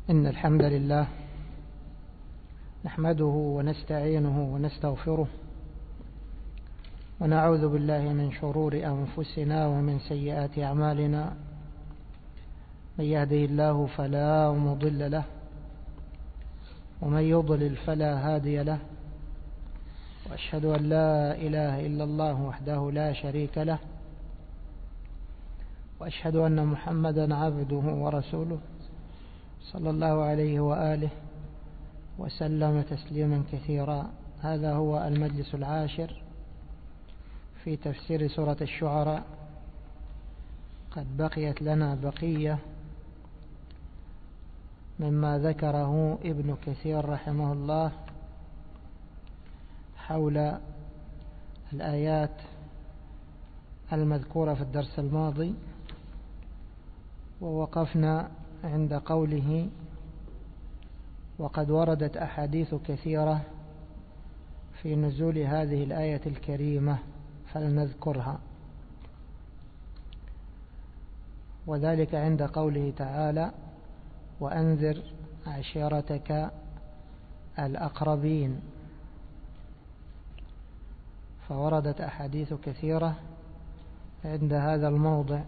إن الحمد لله نحمده ونستعينه ونستغفره ونعوذ بالله من شرور أنفسنا ومن سيئات أعمالنا. من يهده الله فلا مضل له ومن يضلل فلا هادي له، وأشهد أن لا إله إلا الله وحده لا شريك له، وأشهد أن محمدا عبده ورسوله صلى الله عليه وآله وسلم تسليما كثيرا. هذا هو المجلس العاشر في تفسير سورة الشعراء. قد بقيت لنا بقية مما ذكره ابن كثير رحمه الله حول الآيات المذكورة في الدرس الماضي، ووقفنا عند قوله: وقد وردت أحاديث كثيرة في نزول هذه الآية الكريمة فلنذكرها، وذلك عند قوله تعالى: وأنذر عشيرتك الأقربين. فوردت أحاديث كثيرة عند هذا الموضع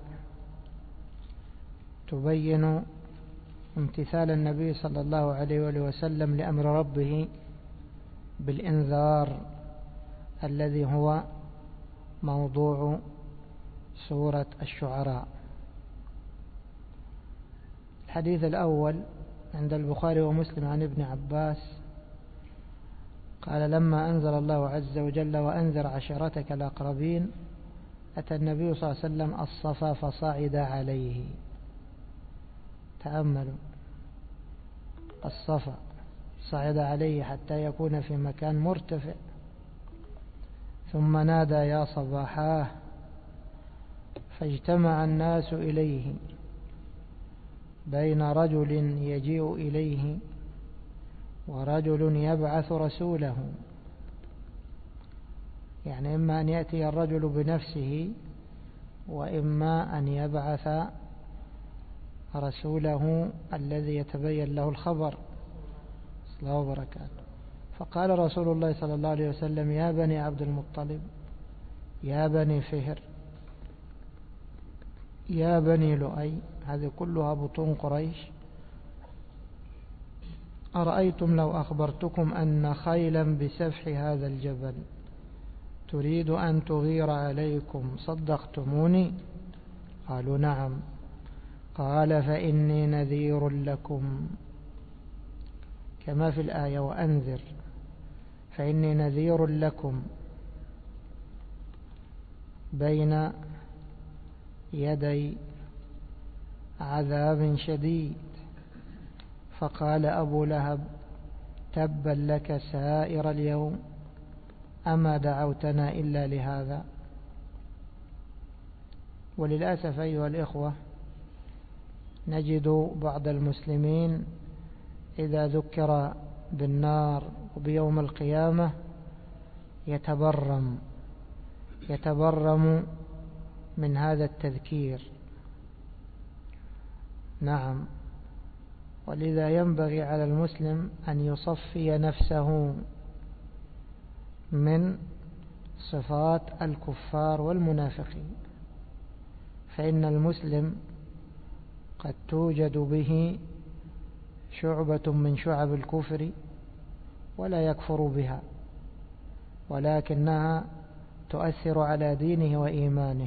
تبين امتثال النبي صلى الله عليه وآله وسلم لأمر ربه بالإنذار الذي هو موضوع سورة الشعراء. الحديث الأول عند البخاري ومسلم عن ابن عباس قال: لما أنزل الله عز وجل وأنذر عشيرتك الأقربين أتى النبي صلى الله عليه وسلم الصفا فصعد عليه. تأملوا، الصفا صعد عليه حتى يكون في مكان مرتفع، ثم نادى: يا صباحاه، فاجتمع الناس إليه بين رجل يجيء إليه ورجل يبعث رسوله. يعني إما أن يأتي الرجل بنفسه وإما أن يبعث رسوله الذي يتبين له الخبر. صلى الله وبركاته. فقال رسول الله صلى الله عليه وسلم: يا بني عبد المطلب، يا بني فهر، يا بني لؤي، هذه كلها بطون قريش، أرأيتم لو أخبرتكم أن خيلا بسفح هذا الجبل تريد أن تغير عليكم صدقتموني؟ قالوا: نعم. قال: فإني نذير لكم، كما في الآية: وأنذر، فإني نذير لكم بين يدي عذاب شديد. فقال أبو لهب: تبا لك سائر اليوم، أما دعوتنا إلا لهذا؟ وللأسف أيها الإخوة، نجد بعض المسلمين إذا ذكر بالنار وبيوم القيامة يتبرم من هذا التذكير. نعم، ولذا ينبغي على المسلم أن يصفي نفسه من صفات الكفار والمنافقين، فإن المسلم قد توجد به شعبة من شعب الكفر ولا يكفر بها، ولكنها تؤثر على دينه وإيمانه.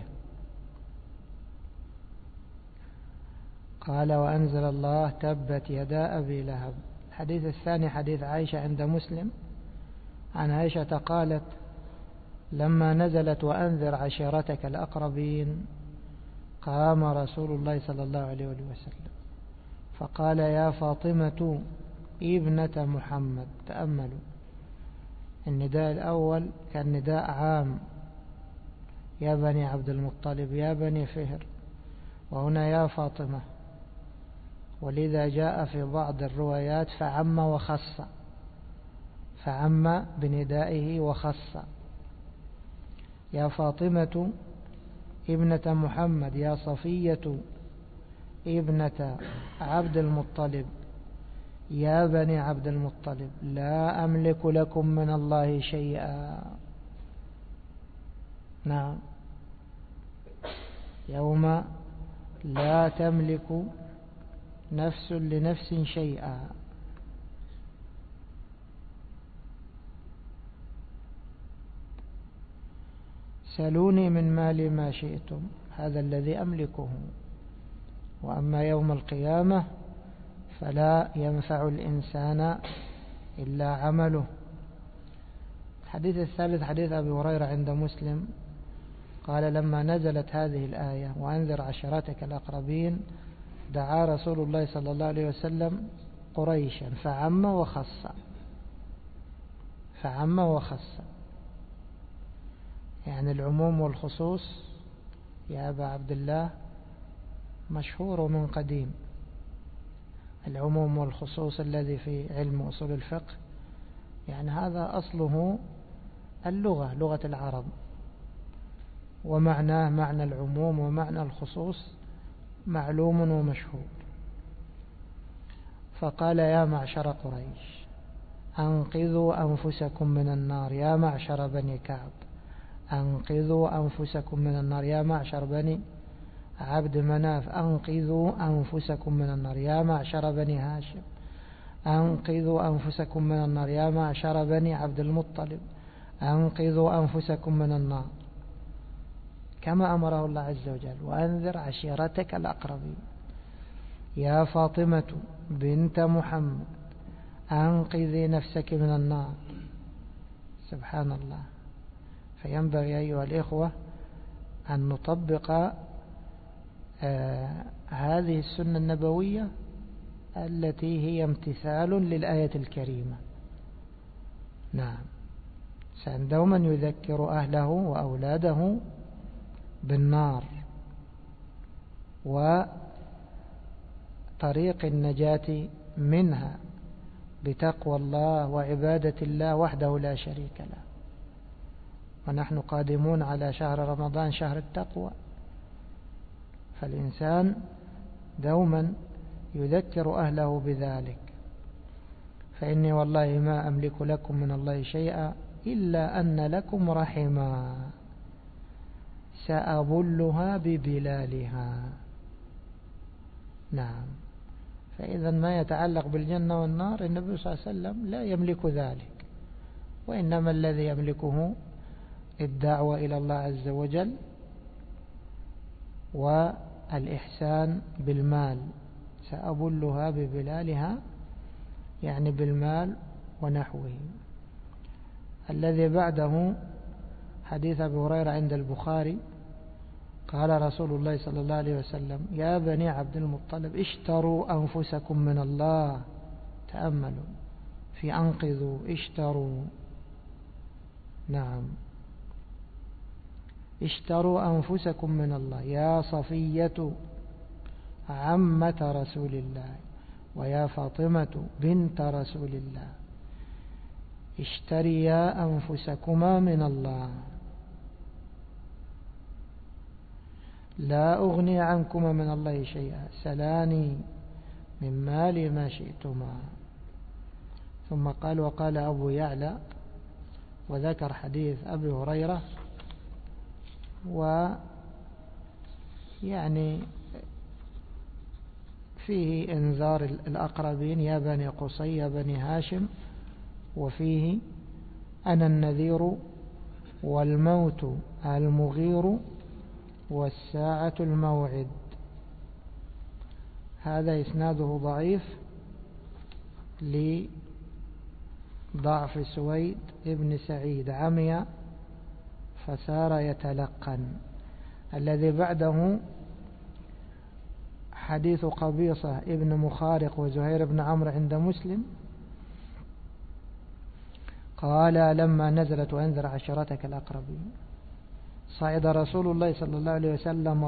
قال: وأنزل الله تبت يدا أبي لهب. الحديث الثاني حديث عائشة عند مسلم عن عائشة قالت: لما نزلت وأنذر عشيرتك الأقربين قام رسول الله صلى الله عليه وسلم فقال: يا فاطمة ابنة محمد. تأملوا، النداء الأول كان نداء عام: يا بني عبد المطلب، يا بني فهر، وهنا يا فاطمة. ولذا جاء في بعض الروايات فعم وخص، فعم بندائه وخص: يا فاطمة ابنة محمد، يا صفية ابنة عبد المطلب، يا بني عبد المطلب لا أملك لكم من الله شيئا. نعم، يوم لا تملك نفس لنفس شيئا. سلوني من مالي ما شئتم، هذا الذي أملكه. وأما يوم القيامة فلا ينفع الإنسان إلا عمله. الحديث الثالث حديث أبي هريرة عند مسلم قال لما نزلت هذه الآية وأنذر عشيرتك الأقربين دعا رسول الله صلى الله عليه وسلم قريشا فعم وخص، فعم وخص، يعني العموم والخصوص يا أبا عبد الله مشهور من قديم. العموم والخصوص الذي في علم أصول الفقه يعني هذا أصله اللغة، لغة العرب، ومعناه معنى العموم ومعنى الخصوص معلوم ومشهور. فقال يا معشر قريش أنقذوا أنفسكم من النار، يا معشر بني كعب أنقذوا أنفسكم من النار، يا معشر بني عبد مناف أنقذوا أنفسكم من النار، يا معشر بني هاشم أنقذوا أنفسكم من النار، يا معشر بني عبد المطلب أنقذوا أنفسكم من النار، كما أمره الله عز وجل وأنذر عشيرتك الأقربين. يا فاطمة بنت محمد أنقذي نفسك من النار. سبحان الله. فينبغي أيها الإخوة أن نطبق هذه السنة النبوية التي هي امتثال للآية الكريمة. نعم، سأن دوما يذكر أهله وأولاده بالنار وطريق النجاة منها بتقوى الله وعبادة الله وحده لا شريك له. ونحن قادمون على شهر رمضان، شهر التقوى، فالإنسان دوما يذكر أهله بذلك. فإني والله ما أملك لكم من الله شيئا إلا أن لكم رحما سأبلها ببلالها. نعم، فإذا ما يتعلق بالجنة والنار النبي صلى الله عليه وسلم لا يملك ذلك، وإنما الذي يملكه الدعوة إلى الله عز وجل والإحسان بالمال. سأبلها ببلالها يعني بالمال ونحوه. الذي بعده حديث أبي هريرة عند البخاري قال رسول الله صلى الله عليه وسلم يا بني عبد المطلب اشتروا أنفسكم من الله. تأملوا في أنقذوا، اشتروا. نعم، اشتروا أنفسكم من الله. يا صفية عمة رسول الله ويا فاطمة بنت رسول الله اشتريا أنفسكما من الله لا أغني عنكما من الله شيئا سلاني من مالي ما شئتما. ثم قال وقال أبو يعلى وذكر حديث أبي هريرة، ويعني فيه انذار الأقربين يا بني قصي يا بني هاشم، وفيه أنا النذير والموت المغير والساعة الموعد. هذا إسناده ضعيف لضعف سويد ابن سعيد عمي فسار يتلقن. الذي بعده حديث قبيصة ابن مخارق وزهير بن عمرو عند مسلم قال لما نزلت وأنذر عشيرتك الأقربين صعد رسول الله صلى الله عليه وسلم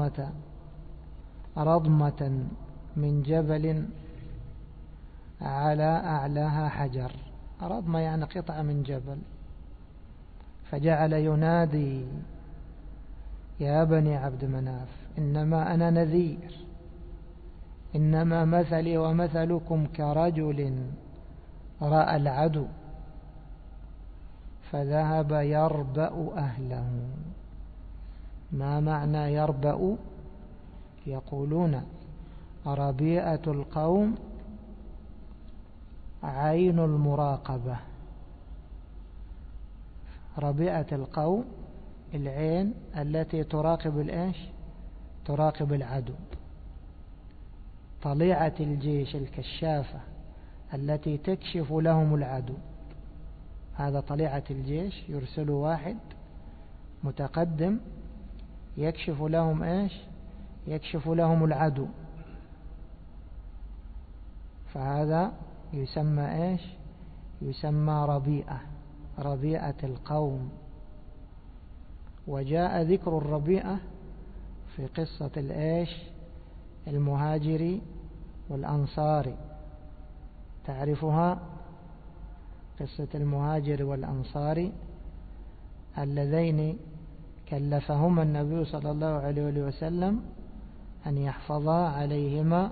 رضمة من جبل على أعلاها حجر. رضمة يعني قطعة من جبل، فجعل ينادي يا بني عبد مناف إنما أنا نذير إنما مثلي ومثلكم كرجل رأى العدو فذهب يربأ أهله. ما معنى يربأ؟ يقولون ربيئة القوم عين المراقبة. ربيئة القوم العين التي تراقب الإيش؟ تراقب العدو. طليعة الجيش الكشافة التي تكشف لهم العدو. هذا طليعة الجيش، يرسل واحد متقدم يكشف لهم إيش؟ يكشف لهم العدو. فهذا يسمى إيش؟ يسمى ربيئة، ربيئة القوم. وجاء ذكر الربيئة في قصة الإيش؟ المهاجري والأنصاري. تعرفها؟ قصة المهاجر والأنصاري اللذين كلفهما النبي صلى الله عليه وسلم أن يحفظا عليهما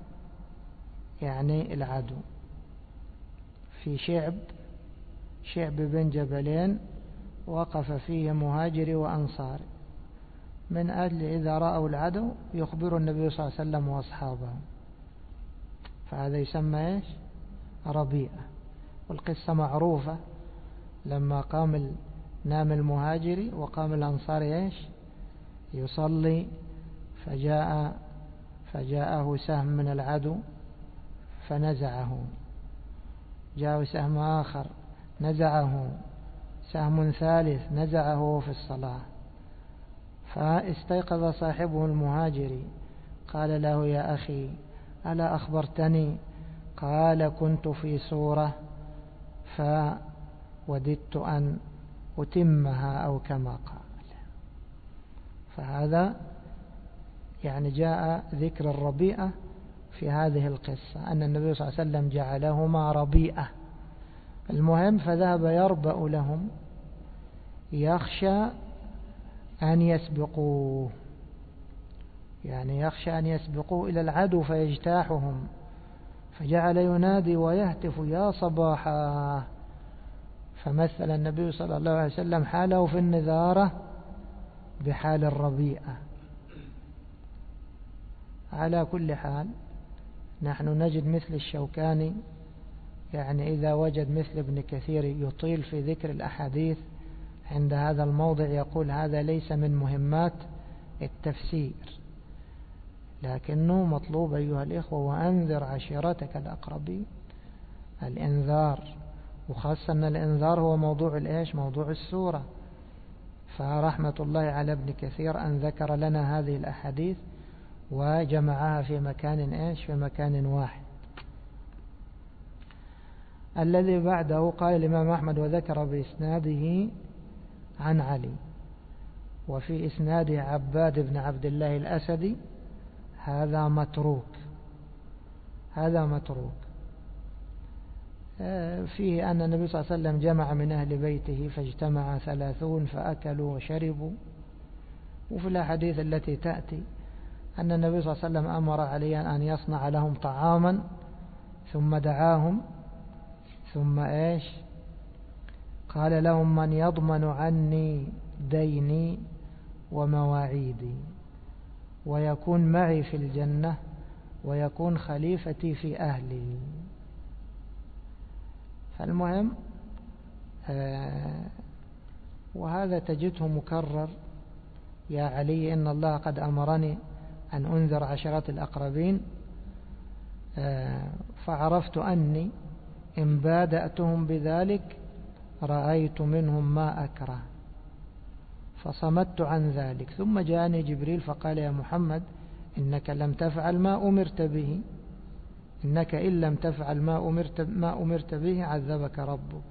يعني العدو في شعب بن جبلين، وقف فيه مهاجري وأنصاري من أجل إذا رأوا العدو يخبر النبي صلى الله عليه وسلم وأصحابه. فهذا يسمى إيش؟ ربيئة. والقصة معروفة، لما نام المهاجري وقام الأنصاري إيش؟ يصلي، فجاءه سهم من العدو فنزعه، جاءه سهم آخر نزعه، سهم ثالث نزعه في الصلاة. فاستيقظ صاحبه المهاجري قال له: يا أخي ألا أخبرتني؟ قال: كنت في صورة فوددت أن أتمها أو كما قال. فهذا يعني جاء ذكر الربيئة في هذه القصة، أن النبي صلى الله عليه وسلم جعلهما ربيئة. المهم فذهب يربأ لهم يخشى أن يسبقوه، يعني يخشى أن يسبقوه إلى العدو فيجتاحهم، فجعل ينادي ويهتف: يا صباحا. فمثل النبي صلى الله عليه وسلم حاله في النذارة بحال الربيئة. على كل حال نحن نجد مثل الشوكاني، يعني إذا وجد مثل ابن كثير يطيل في ذكر الأحاديث عند هذا الموضع يقول: هذا ليس من مهمات التفسير، لكنه مطلوب أيها الإخوة. وأنذر عشيرتك الأقربين، الإنذار، وخاصة أن الإنذار هو موضوع الإيش؟ موضوع السورة. فرحمة الله على ابن كثير أن ذكر لنا هذه الأحاديث وجمعها في مكان إيش؟ في مكان واحد. الذي بعده قال الإمام أحمد: وذكر بإسناده عن علي، وفي إسناده عباد بن عبد الله الأسدي. هذا متروك، هذا متروك. فيه أن النبي صلى الله عليه وسلم جمع من أهل بيته فاجتمع 30 فأكلوا وشربوا. وفي الأحاديث التي تأتي أن النبي صلى الله عليه وسلم أمر عليا أن يصنع لهم طعاما ثم دعاهم، ثم إيش؟ قال لهم: من يضمن عني ديني ومواعيدي ويكون معي في الجنة ويكون خليفتي في أهلي. فالمهم وهذا تجده مكرر: يا علي إن الله قد أمرني أن أنذر عشرات الأقربين، فعرفت أني إن بادأتهم بذلك رأيت منهم ما أكره فصمت عن ذلك. ثم جاءني جبريل فقال: يا محمد إنك لم تفعل ما أمرت به، إنك إن لم تفعل ما أمرت به عذبك ربك.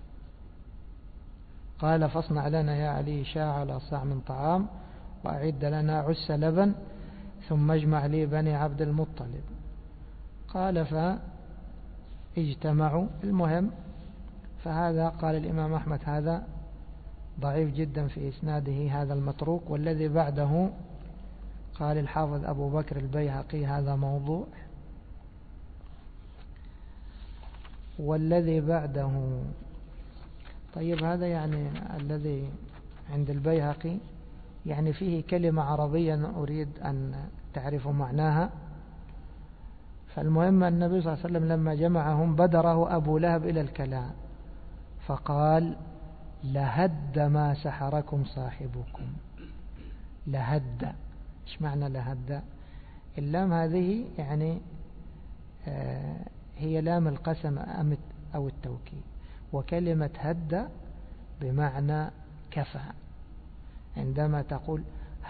قال: فاصنع لنا يا علي شاع على صاع من طعام وأعد لنا عس لبن ثم اجمع لي بني عبد المطلب. قال فاجتمعوا. المهم فهذا قال الإمام أحمد: هذا ضعيف جدا في إسناده هذا المتروك. والذي بعده قال الحافظ أبو بكر البيهقي هذا موضوع. والذي بعده، طيب هذا يعني الذي عند البيهقي يعني فيه كلمة عربية أريد أن تعرفوا معناها. فالمهم النبي صلى الله عليه وسلم لما جمعهم بدره أبو لهب إلى الكلام فقال لهد ما سحركم صاحبكم. لهد، إيش معنى لهد؟ اللام هذه يعني هي لام القسم أو التوكيد، وكلمة هد بمعنى كفى. عندما تقول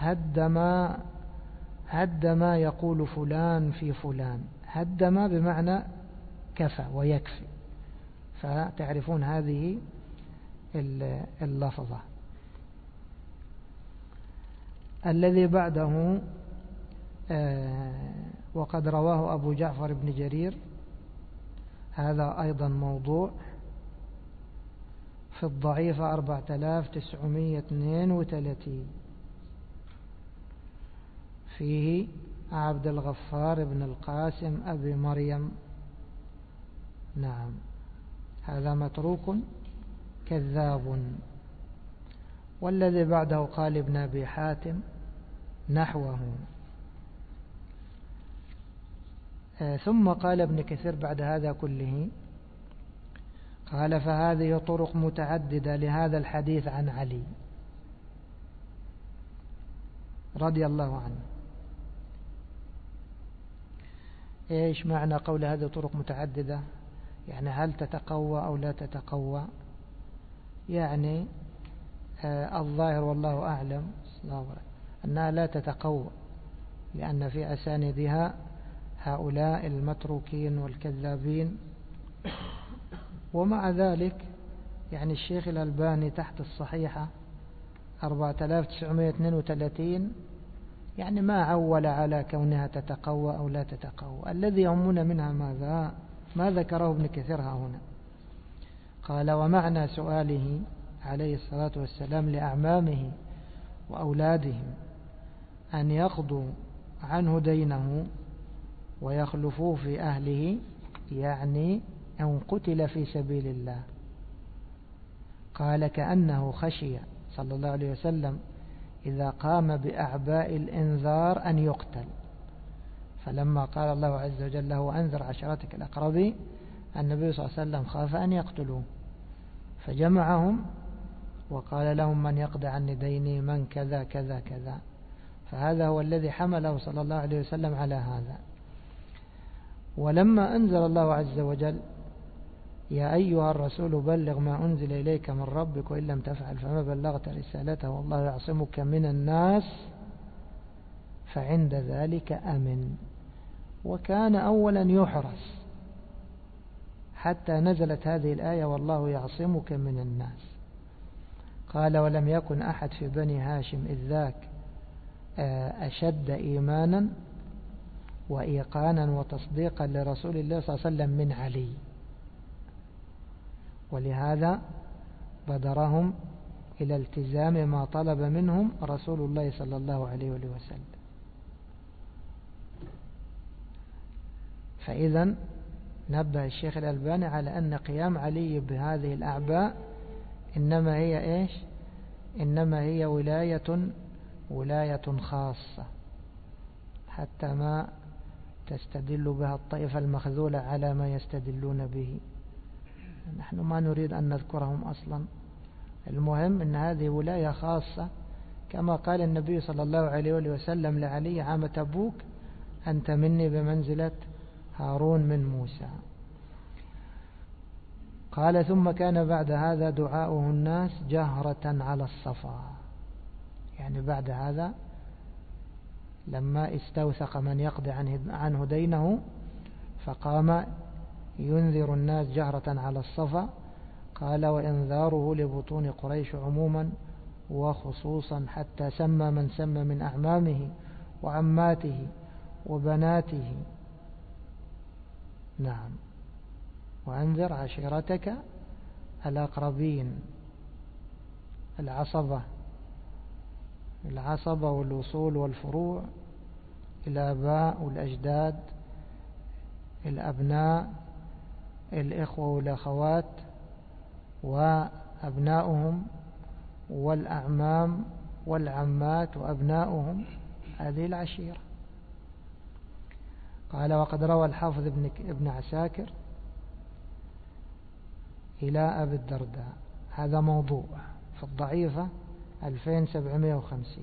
هد ما يقول فلان في فلان، هد ما بمعنى كفى ويكفي، فتعرفون هذه اللفظة. الذي بعده وقد رواه أبو جعفر بن جرير، هذا أيضا موضوع، في الضعيفة 4932، فيه عبد الغفار بن القاسم أبي مريم. نعم، هذا متروك كذاب. والذي بعده قال ابن أبي حاتم نحوه. ثم قال ابن كثير بعد هذا كله، قال فهذه طرق متعددة لهذا الحديث عن علي رضي الله عنه. إيش معنى قول هذه طرق متعددة؟ يعني هل تتقوى أو لا تتقوى؟ يعني الظاهر والله أعلم أنها لا تتقوى، لأن في أساندها هؤلاء المتروكين والكذابين. ومع ذلك يعني الشيخ الألباني تحت الصحيحة 4932 يعني ما عول على كونها تتقوى أو لا تتقوى. الذي يهمنا منها ماذا؟ ما ذكره ابن كثير هنا. قال ومعنى سؤاله عليه الصلاة والسلام لأعمامه وأولادهم أن يقضوا عنه دينه ويخلفوه في أهله، يعني أن قتل في سبيل الله. قال كأنه خشي صلى الله عليه وسلم إذا قام بأعباء الإنذار أن يقتل، فلما قال الله عز وجل له أنذر عشيرتك الأقربين النبي صلى الله عليه وسلم خاف أن يقتلوه، فجمعهم وقال لهم من يقضي عني ديني من كذا كذا كذا. فهذا هو الذي حمله صلى الله عليه وسلم على هذا. ولما أنزل الله عز وجل يا أيها الرسول بلغ ما أنزل إليك من ربك وإن لم تفعل فما بلغت رسالته والله يعصمك من الناس، فعند ذلك أمن. وكان أولا يحرس حتى نزلت هذه الآية والله يعصمك من الناس. قال ولم يكن أحد في بني هاشم إذ ذاك أشد إيمانا وإيقانا وتصديقا لرسول الله صلى الله عليه وسلم من علي، ولهذا بدرهم إلى التزام ما طلب منهم رسول الله صلى الله عليه وسلم. فإذا نبه الشيخ الألباني على أن قيام علي بهذه الأعباء إنما هي إيش؟ إنما هي ولاية خاصة، حتى ما تستدل بها الطائفة المخذولة على ما يستدلون به. نحن ما نريد أن نذكرهم أصلا. المهم أن هذه ولاية خاصة، كما قال النبي صلى الله عليه وسلم لعلي عام تبوك أنت مني بمنزلة هارون من موسى. قال ثم كان بعد هذا دعاؤه الناس جهرة على الصفا، يعني بعد هذا لما استوثق من يقضي عنه دينه فقام ينذر الناس جهرة على الصفا. قال وإنذاره لبطون قريش عموما وخصوصا حتى سمى من سمى من أعمامه وعماته وبناته. نعم، وأنذر عشيرتك الأقربين، العصبة والوصول والفروع الآباء والأجداد، الأبناء، الإخوة والأخوات وأبناؤهم، والأعمام والعمات وأبناؤهم، هذه العشيرة. قال: وقد روى الحافظ ابن عساكر إلى أبي الدرداء، هذا موضوع في الضعيفة 2750.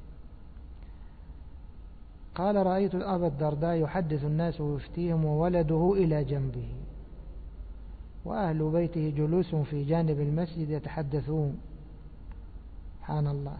قال: رأيت أبا الدرداء يحدث الناس ويفتيهم وولده إلى جنبه، وأهل بيته جلوس في جانب المسجد يتحدثون. سبحان الله.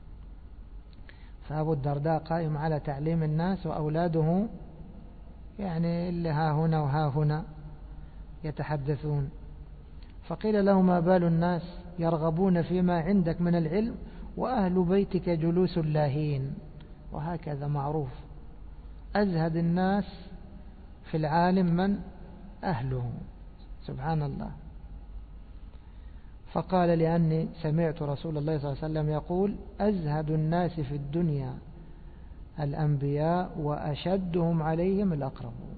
فأبو الدرداء قائم على تعليم الناس، وأولاده يعني اللي ها هنا وها هنا يتحدثون. فقيل له: ما بال الناس يرغبون فيما عندك من العلم وأهل بيتك جلوس لاهين؟ وهكذا معروف، أزهد الناس في العالم من أهله. سبحان الله. فقال: لأني سمعت رسول الله صلى الله عليه وسلم يقول: أزهد الناس في الدنيا الأنبياء وأشدهم عليهم الأقربون.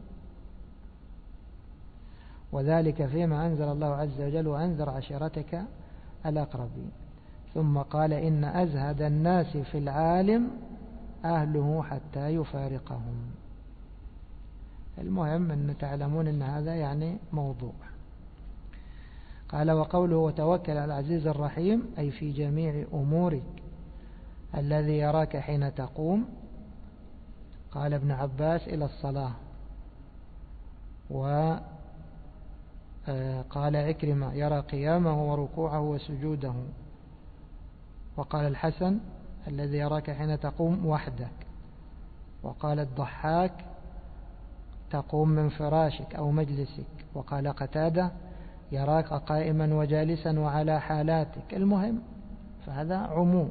وذلك فيما أنزل الله عز وجل: وأنذر عشيرتك الأقربين. ثم قال: إن أزهد الناس في العالم أهله حتى يفارقهم. المهم أن تعلمون أن هذا يعني موضوع. قال: وقوله: وتوكل على العزيز الرحيم، أي في جميع أمورك الذي يراك حين تقوم. قال ابن عباس: إلى الصلاة. وقال عكرمة: يرى قيامه وركوعه وسجوده. وقال الحسن: الذي يراك حين تقوم وحدك. وقال الضحاك: تقوم من فراشك أو مجلسك. وقال قتادة: يراك قائما وجالسا وعلى حالاتك. المهم، فهذا عموم،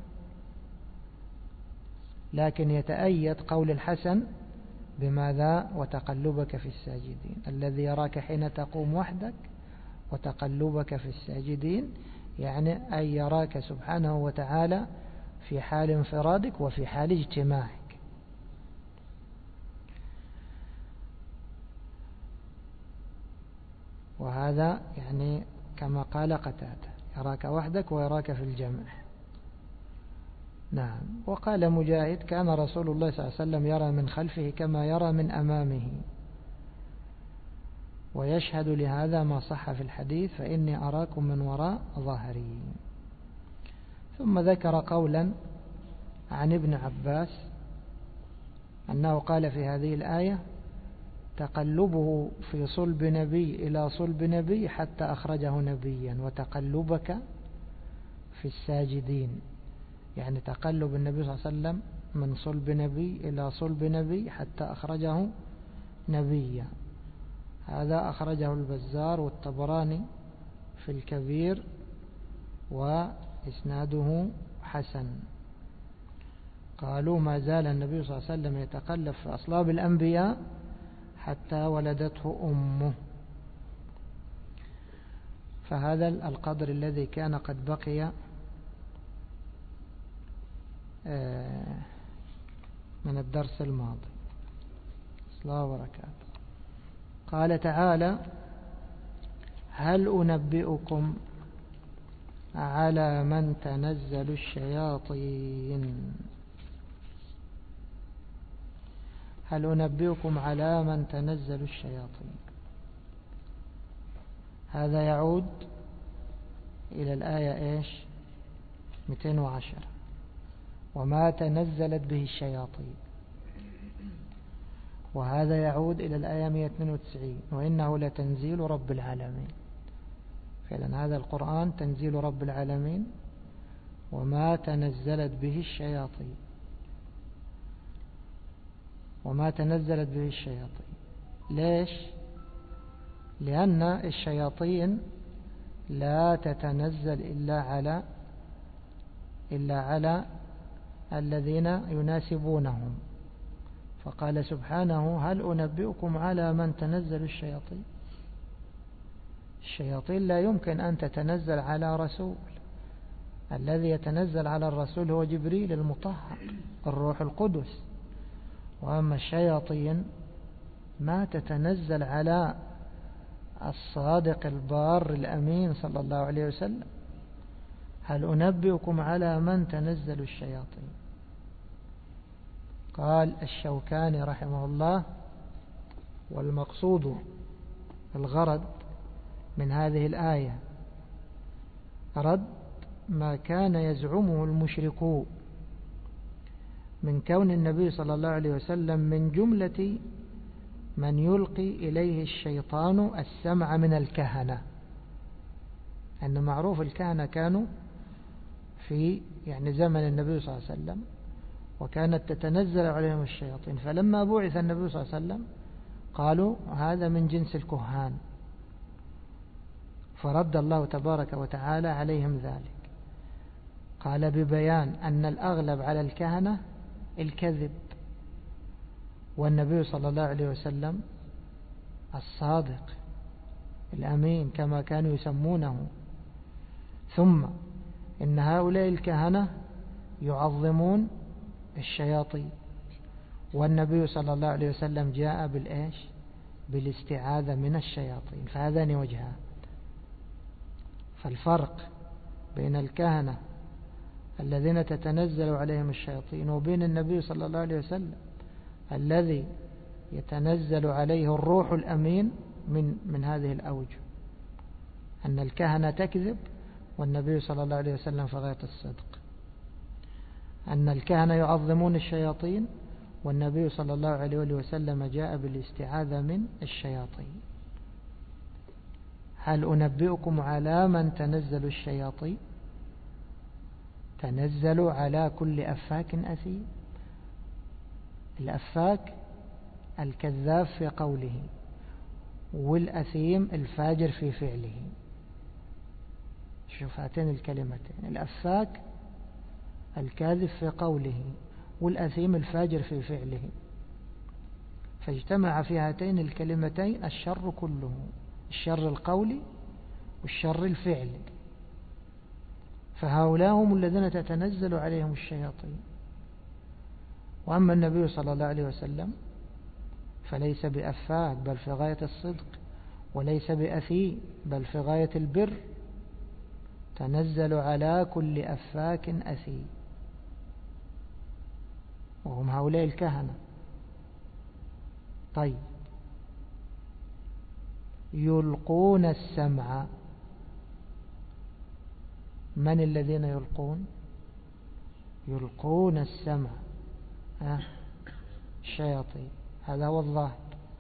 لكن يتأيد قول الحسن بماذا؟ وتقلبك في الساجدين. الذي يراك حين تقوم وحدك وتقلبك في الساجدين، يعني أن يراك سبحانه وتعالى في حال انفرادك وفي حال اجتماعك. وهذا يعني كما قال قتادة: يراك وحدك ويراك في الجمع. نعم. وقال مجاهد: كان رسول الله صلى الله عليه وسلم يرى من خلفه كما يرى من أمامه. ويشهد لهذا ما صح في الحديث: فإني أراكم من وراء ظهري. ثم ذكر قولا عن ابن عباس أنه قال في هذه الآية: تقلبه في صلب نبي إلى صلب نبي حتى أخرجه نبيا، وتقلبك في الساجدين، يعني تقلب النبي صلى الله عليه وسلم من صلب نبي إلى صلب نبي حتى أخرجه نبيا. هذا أخرجه البزار والطبراني في الكبير، وإسناده حسن. قالوا: ما زال النبي صلى الله عليه وسلم يتقلب في أصلاب الأنبياء حتى ولدته أمه. فهذا القدر الذي كان قد بقي من الدرس الماضي. الله وبركاته. قال تعالى: هل أنبئكم على من تنزل الشياطين؟ هل أنبئكم على من تنزل الشياطين؟ هذا يعود إلى الآية 210: وما تنزلت به الشياطين. وهذا يعود إلى الآية 192: وإنه لتنزيل رب العالمين. فإذن هذا القرآن تنزيل رب العالمين، وما تنزلت به الشياطين. وما تنزلت به الشياطين. ليش؟ لأن الشياطين لا تتنزل إلا على الذين يناسبونهم. فقال سبحانه: هل أنبئكم على من تنزل الشياطين؟ الشياطين لا يمكن أن تتنزل على رسول. الذي يتنزل على الرسول هو جبريل المطهر، الروح القدس. وأما الشياطين ما تتنزل على الصادق البار الأمين صلى الله عليه وسلم. هل أنبئكم على من تنزل الشياطين؟ قال الشوكاني رحمه الله: والمقصود الغرض من هذه الآية رد ما كان يزعمه المشركون من كون النبي صلى الله عليه وسلم من جملة من يلقي إليه الشيطان السمع من الكهنة. أن معروف الكهنة كانوا في زمن النبي صلى الله عليه وسلم، وكانت تتنزل عليهم الشياطين، فلما بعث النبي صلى الله عليه وسلم قالوا هذا من جنس الكهان، فرد الله تبارك وتعالى عليهم ذلك. قال ببيان أن الأغلب على الكهنة الكذب، والنبي صلى الله عليه وسلم الصادق الأمين كما كانوا يسمونه. ثم إن هؤلاء الكهنة يعظمون الشياطين، والنبي صلى الله عليه وسلم جاء بالاستعاذة من الشياطين، فهذان وجهان. فالفرق بين الكهنة الذين تتنزل عليهم الشياطين وبين النبي صلى الله عليه وسلم الذي يتنزل عليه الروح الأمين من هذه الأوجه، أن الكهنة تكذب والنبي صلى الله عليه وسلم في غاية الصدق، أن الكهنة يعظمون الشياطين والنبي صلى الله عليه وسلم جاء بالاستعاذة من الشياطين. هل أنبئكم على من تنزل الشياطين؟ تنزل على كل أفاك أثيم. الأفاك الكذاب في قوله، والأثيم الفاجر في فعله. شوف هاتين الكلمتين، الأفاك الكاذب في قوله، والأثيم الفاجر في فعله، فاجتمع في هاتين الكلمتين الشر كله، الشر القولي والشر الفعلي. فهؤلاء هم الذين تتنزل عليهم الشياطين. وأما النبي صلى الله عليه وسلم فليس بأفاك بل في غاية الصدق، وليس بأثيم بل في غاية البر، تنزل على كل أفاك أثيم، وهم هؤلاء الكهنة. طيب، يلقون السمع، من الذين يلقون السمع؟ الشياطين. هذا هو الظاهر.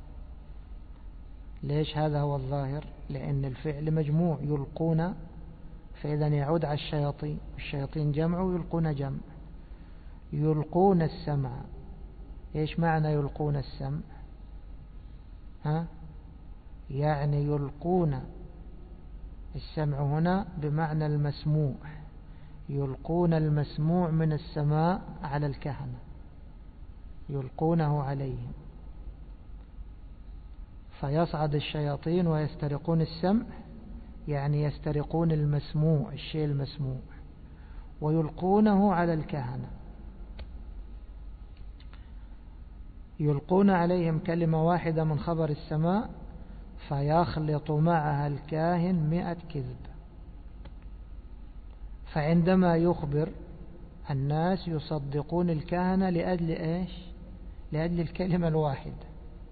ليش هذا هو الظاهر؟ لأن الفعل مجموع، يلقون، فإذا يعود على الشياطين، الشياطين جمع ويلقون جمع. يلقون السمع، إيش معنى يلقون السمع؟ يعني يلقون السمع هنا بمعنى المسموع، يلقون المسموع من السماء على الكهنة، يلقونه عليهم، فيصعد الشياطين ويسترقون السمع، يعني يسترقون المسموع، الشيء المسموع، ويلقونه على الكهنة. يلقون عليهم كلمة واحدة من خبر السماء فيخلط معها الكاهن 100 كذب. فعندما يخبر الناس يصدقون الكهنة لأجل إيش؟ لأجل الكلمة الواحدة،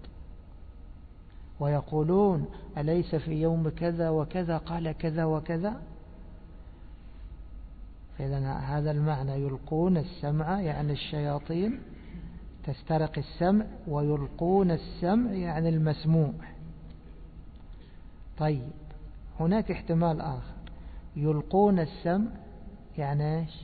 ويقولون أليس في يوم كذا وكذا قال كذا وكذا. فإذا هذا المعنى، يلقون السمع يعني الشياطين تسترق السمع، ويلقون السمع يعني المسموع. طيب، هناك احتمال آخر، يلقون السمع يعني ايش؟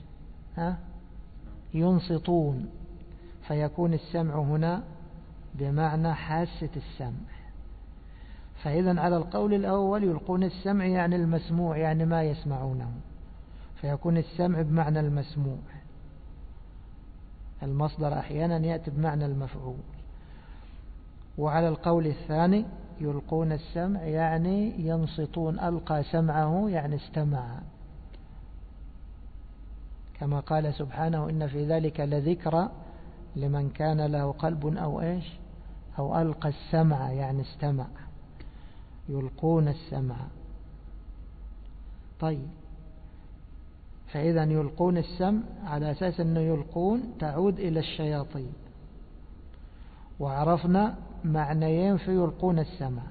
ينصتون، فيكون السمع هنا بمعنى حاسة السمع. فإذا على القول الأول يلقون السمع يعني المسموع، يعني ما يسمعونه، فيكون السمع بمعنى المسموع. المصدر أحيانا يأتي بمعنى المفعول. وعلى القول الثاني يلقون السمع يعني ينصتون، ألقى سمعه يعني استمع، كما قال سبحانه إن في ذلك لذكرى لمن كان له قلب أو إيش أو ألقى السمع يعني استمع. يلقون السمع. طيب، فإذا يلقون السمع على أساس أنه يلقون تعود إلى الشياطين، وعرفنا معنيين في يلقون السمع.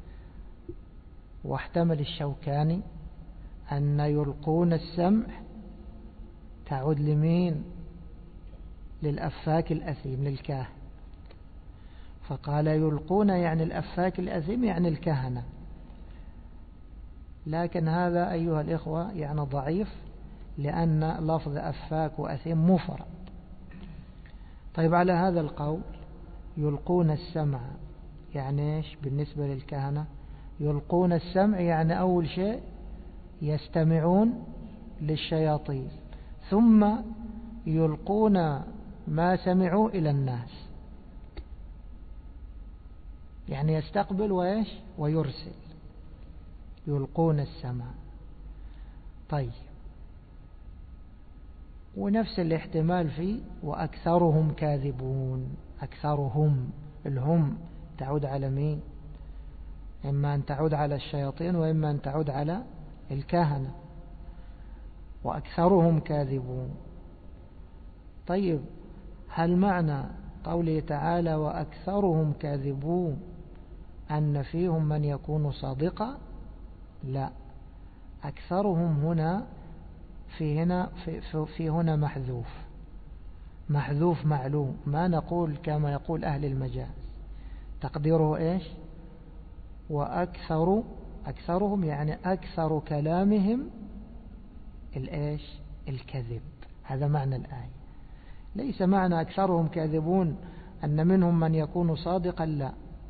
واحتمل الشوكاني أن يلقون السمع تعود لمين؟ للأفاك الأثيم، للكاهن. فقال يلقون يعني الأفاك الأثيم يعني الكهنة، لكن هذا أيها الإخوة يعني ضعيف، لأن لفظ أفاك وأثيم مفرد. طيب، على هذا القول يلقون السمع يعني إيش بالنسبة للكهنة؟ يلقون السمع يعني أول شيء يستمعون للشياطين، ثم يلقون ما سمعوا إلى الناس، يعني يستقبل وإيش ويرسل. يلقون السمع. طيب، ونفس الاحتمال في وأكثرهم كاذبون. أكثرهم، الهم تعود على مين؟ إما أن تعود على الشياطين وإما أن تعود على الكهنة. وأكثرهم كاذبون. طيب، هل معنى قوله تعالى وأكثرهم كاذبون أن فيهم من يكون صادقا؟ لا، أكثرهم هنا في هنا محذوف معلوم، ما نقول كما يقول أهل المجاز، تقديره إيش؟ أكثرهم يعني أكثر كلامهم الإيش؟ الكذب. هذا معنى الآية. ليس معنى أكثرهم كاذبون أن منهم من يكون صادقا، لا،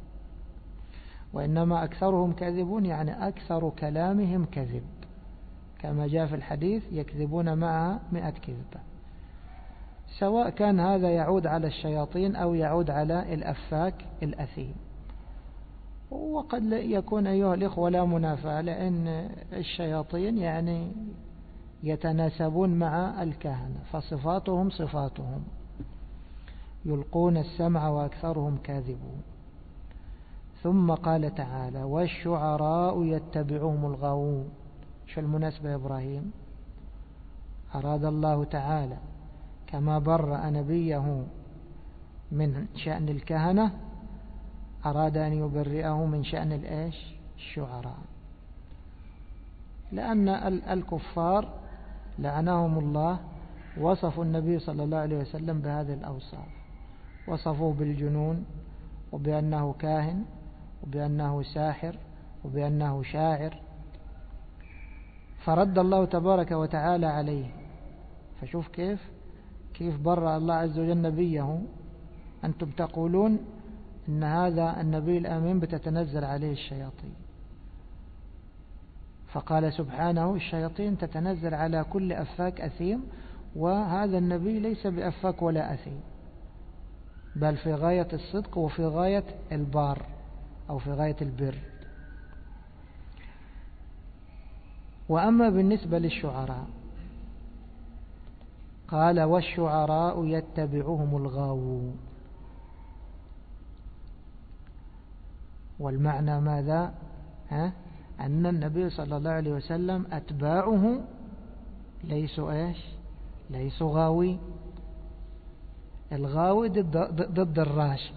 وإنما أكثرهم كاذبون يعني أكثر كلامهم كذب، كما جاء في الحديث يكذبون معها 100 كذبة. سواء كان هذا يعود على الشياطين أو يعود على الأفاك الأثيم. وقد يكون أيها الإخوة لا منافاة، لأن الشياطين يعني يتناسبون مع الكهنة، فصفاتهم صفاتهم. يلقون السمع وأكثرهم كاذبون. ثم قال تعالى والشعراء يتبعهم الغاوون. شو المناسبة يا إبراهيم؟ أراد الله تعالى كما برأ نبيه من شأن الكهنة، أراد أن يبرئه من شأن الإيش؟ الشعراء. لأن الكفار لعنهم الله وصفوا النبي صلى الله عليه وسلم بهذه الأوصاف، وصفوه بالجنون، وبأنه كاهن، وبأنه ساحر، وبأنه شاعر، فرد الله تبارك وتعالى عليه. فشوف كيف برأ الله عز وجل نبيه. أنتم تقولون إن هذا النبي الأمين بتتنزل عليه الشياطين، فقال سبحانه الشياطين تتنزل على كل أفاك أثيم، وهذا النبي ليس بأفاك ولا أثيم، بل في غاية الصدق وفي غاية البار أو في غاية البر. وأما بالنسبة للشعراء قال والشعراء يتبعهم الغاوون. والمعنى ماذا؟ أن النبي صلى الله عليه وسلم أتباعه ليسوا إيش؟ ليسوا غاوي. الغاوي ضد الراشد.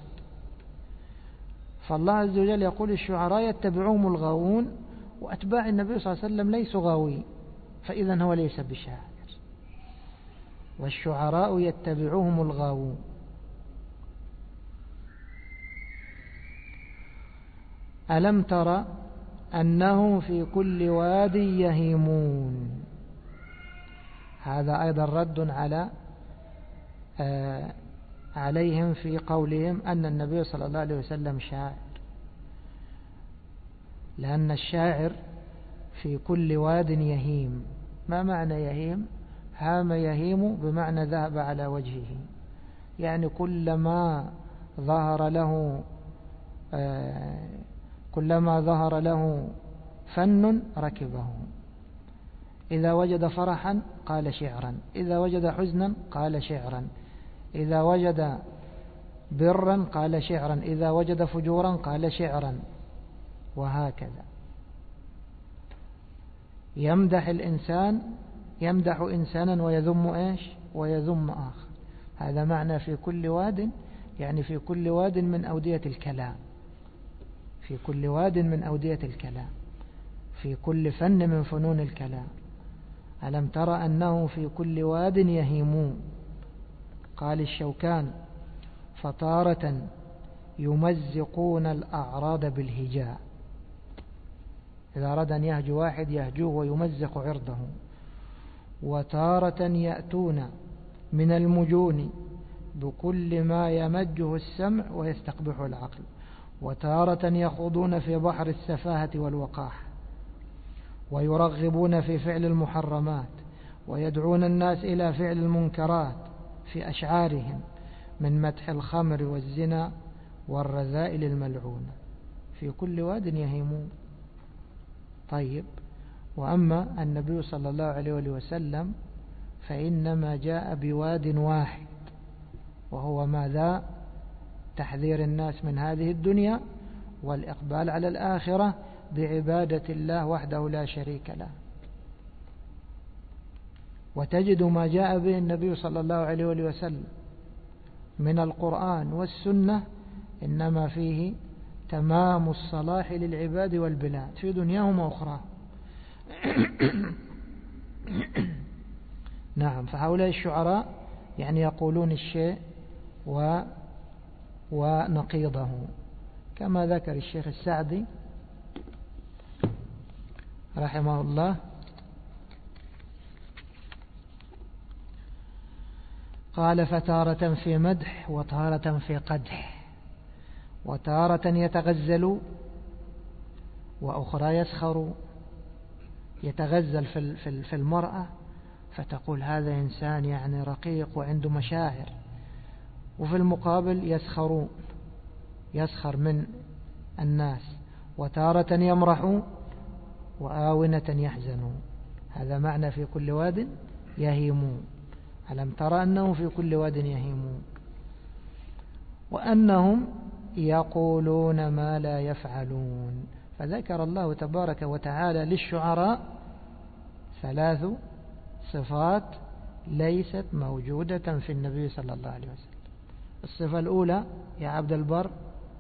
فالله عز وجل يقول الشعراء يتبعهم الغاوون، وأتباع النبي صلى الله عليه وسلم ليسوا غاوي، فإذا هو ليس بشاعر. والشعراء يتبعهم الغاوون. ألم تر أنهم في كل واد يهيمون. هذا أيضا رد عليهم في قولهم أن النبي صلى الله عليه وسلم شاعر، لأن الشاعر في كل واد يهيم. ما معنى يهيم؟ هام يهيم بمعنى ذهب على وجهه، يعني كلما ظهر له فن ركبه. إذا وجد فرحا قال شعرا، إذا وجد حزنا قال شعرا، إذا وجد برا قال شعرا، إذا وجد فجورا قال شعرا، وهكذا. يمدح الإنسان، يمدح إنسانا ويذم إيش؟ ويذم آخر. هذا معنى في كل واد، يعني في كل واد من أودية الكلام، في كل واد من أودية الكلام، في كل فن من فنون الكلام. ألم ترى أنه في كل واد يهيمون. قال الشوكان: فتارة يمزقون الأعراض بالهجاء، إذا أراد أن يهجو واحد يهجوه ويمزق عرضه. وتارة يأتون من المجون بكل ما يمجه السمع ويستقبح العقل. وتارة يخوضون في بحر السفاهة والوقاح، ويرغبون في فعل المحرمات، ويدعون الناس إلى فعل المنكرات في أشعارهم من مدح الخمر والزنا والرذائل الملعونة. في كل واد يهيمون. طيب، وأما النبي صلى الله عليه وسلم فإنما جاء بواد واحد، وهو ماذا؟ تحذير الناس من هذه الدنيا والإقبال على الآخرة بعبادة الله وحده لا شريك له. وتجد ما جاء به النبي صلى الله عليه وسلم من القرآن والسنة إنما فيه تمام الصلاح للعباد والبلاد في دنياهم وأخراهم. نعم، فهؤلاء الشعراء يعني يقولون الشيء ونقيضه، كما ذكر الشيخ السعدي رحمه الله: قال: فتارة في مدح وتارة في قدح، وتارة يتغزل وأخرى يسخر. يتغزل في المرأة فتقول هذا إنسان يعني رقيق وعنده مشاعر، وفي المقابل يسخر من الناس. وتارة يمرح وآونة يحزنون. هذا معنى في كل واد يهيمون. ألم ترى أنهم في كل واد يهيمون، وأنهم يقولون ما لا يفعلون. فذكر الله تبارك وتعالى للشعراء 3 صفات ليست موجودة في النبي صلى الله عليه وسلم. الصفة الأولى يا عبد البر: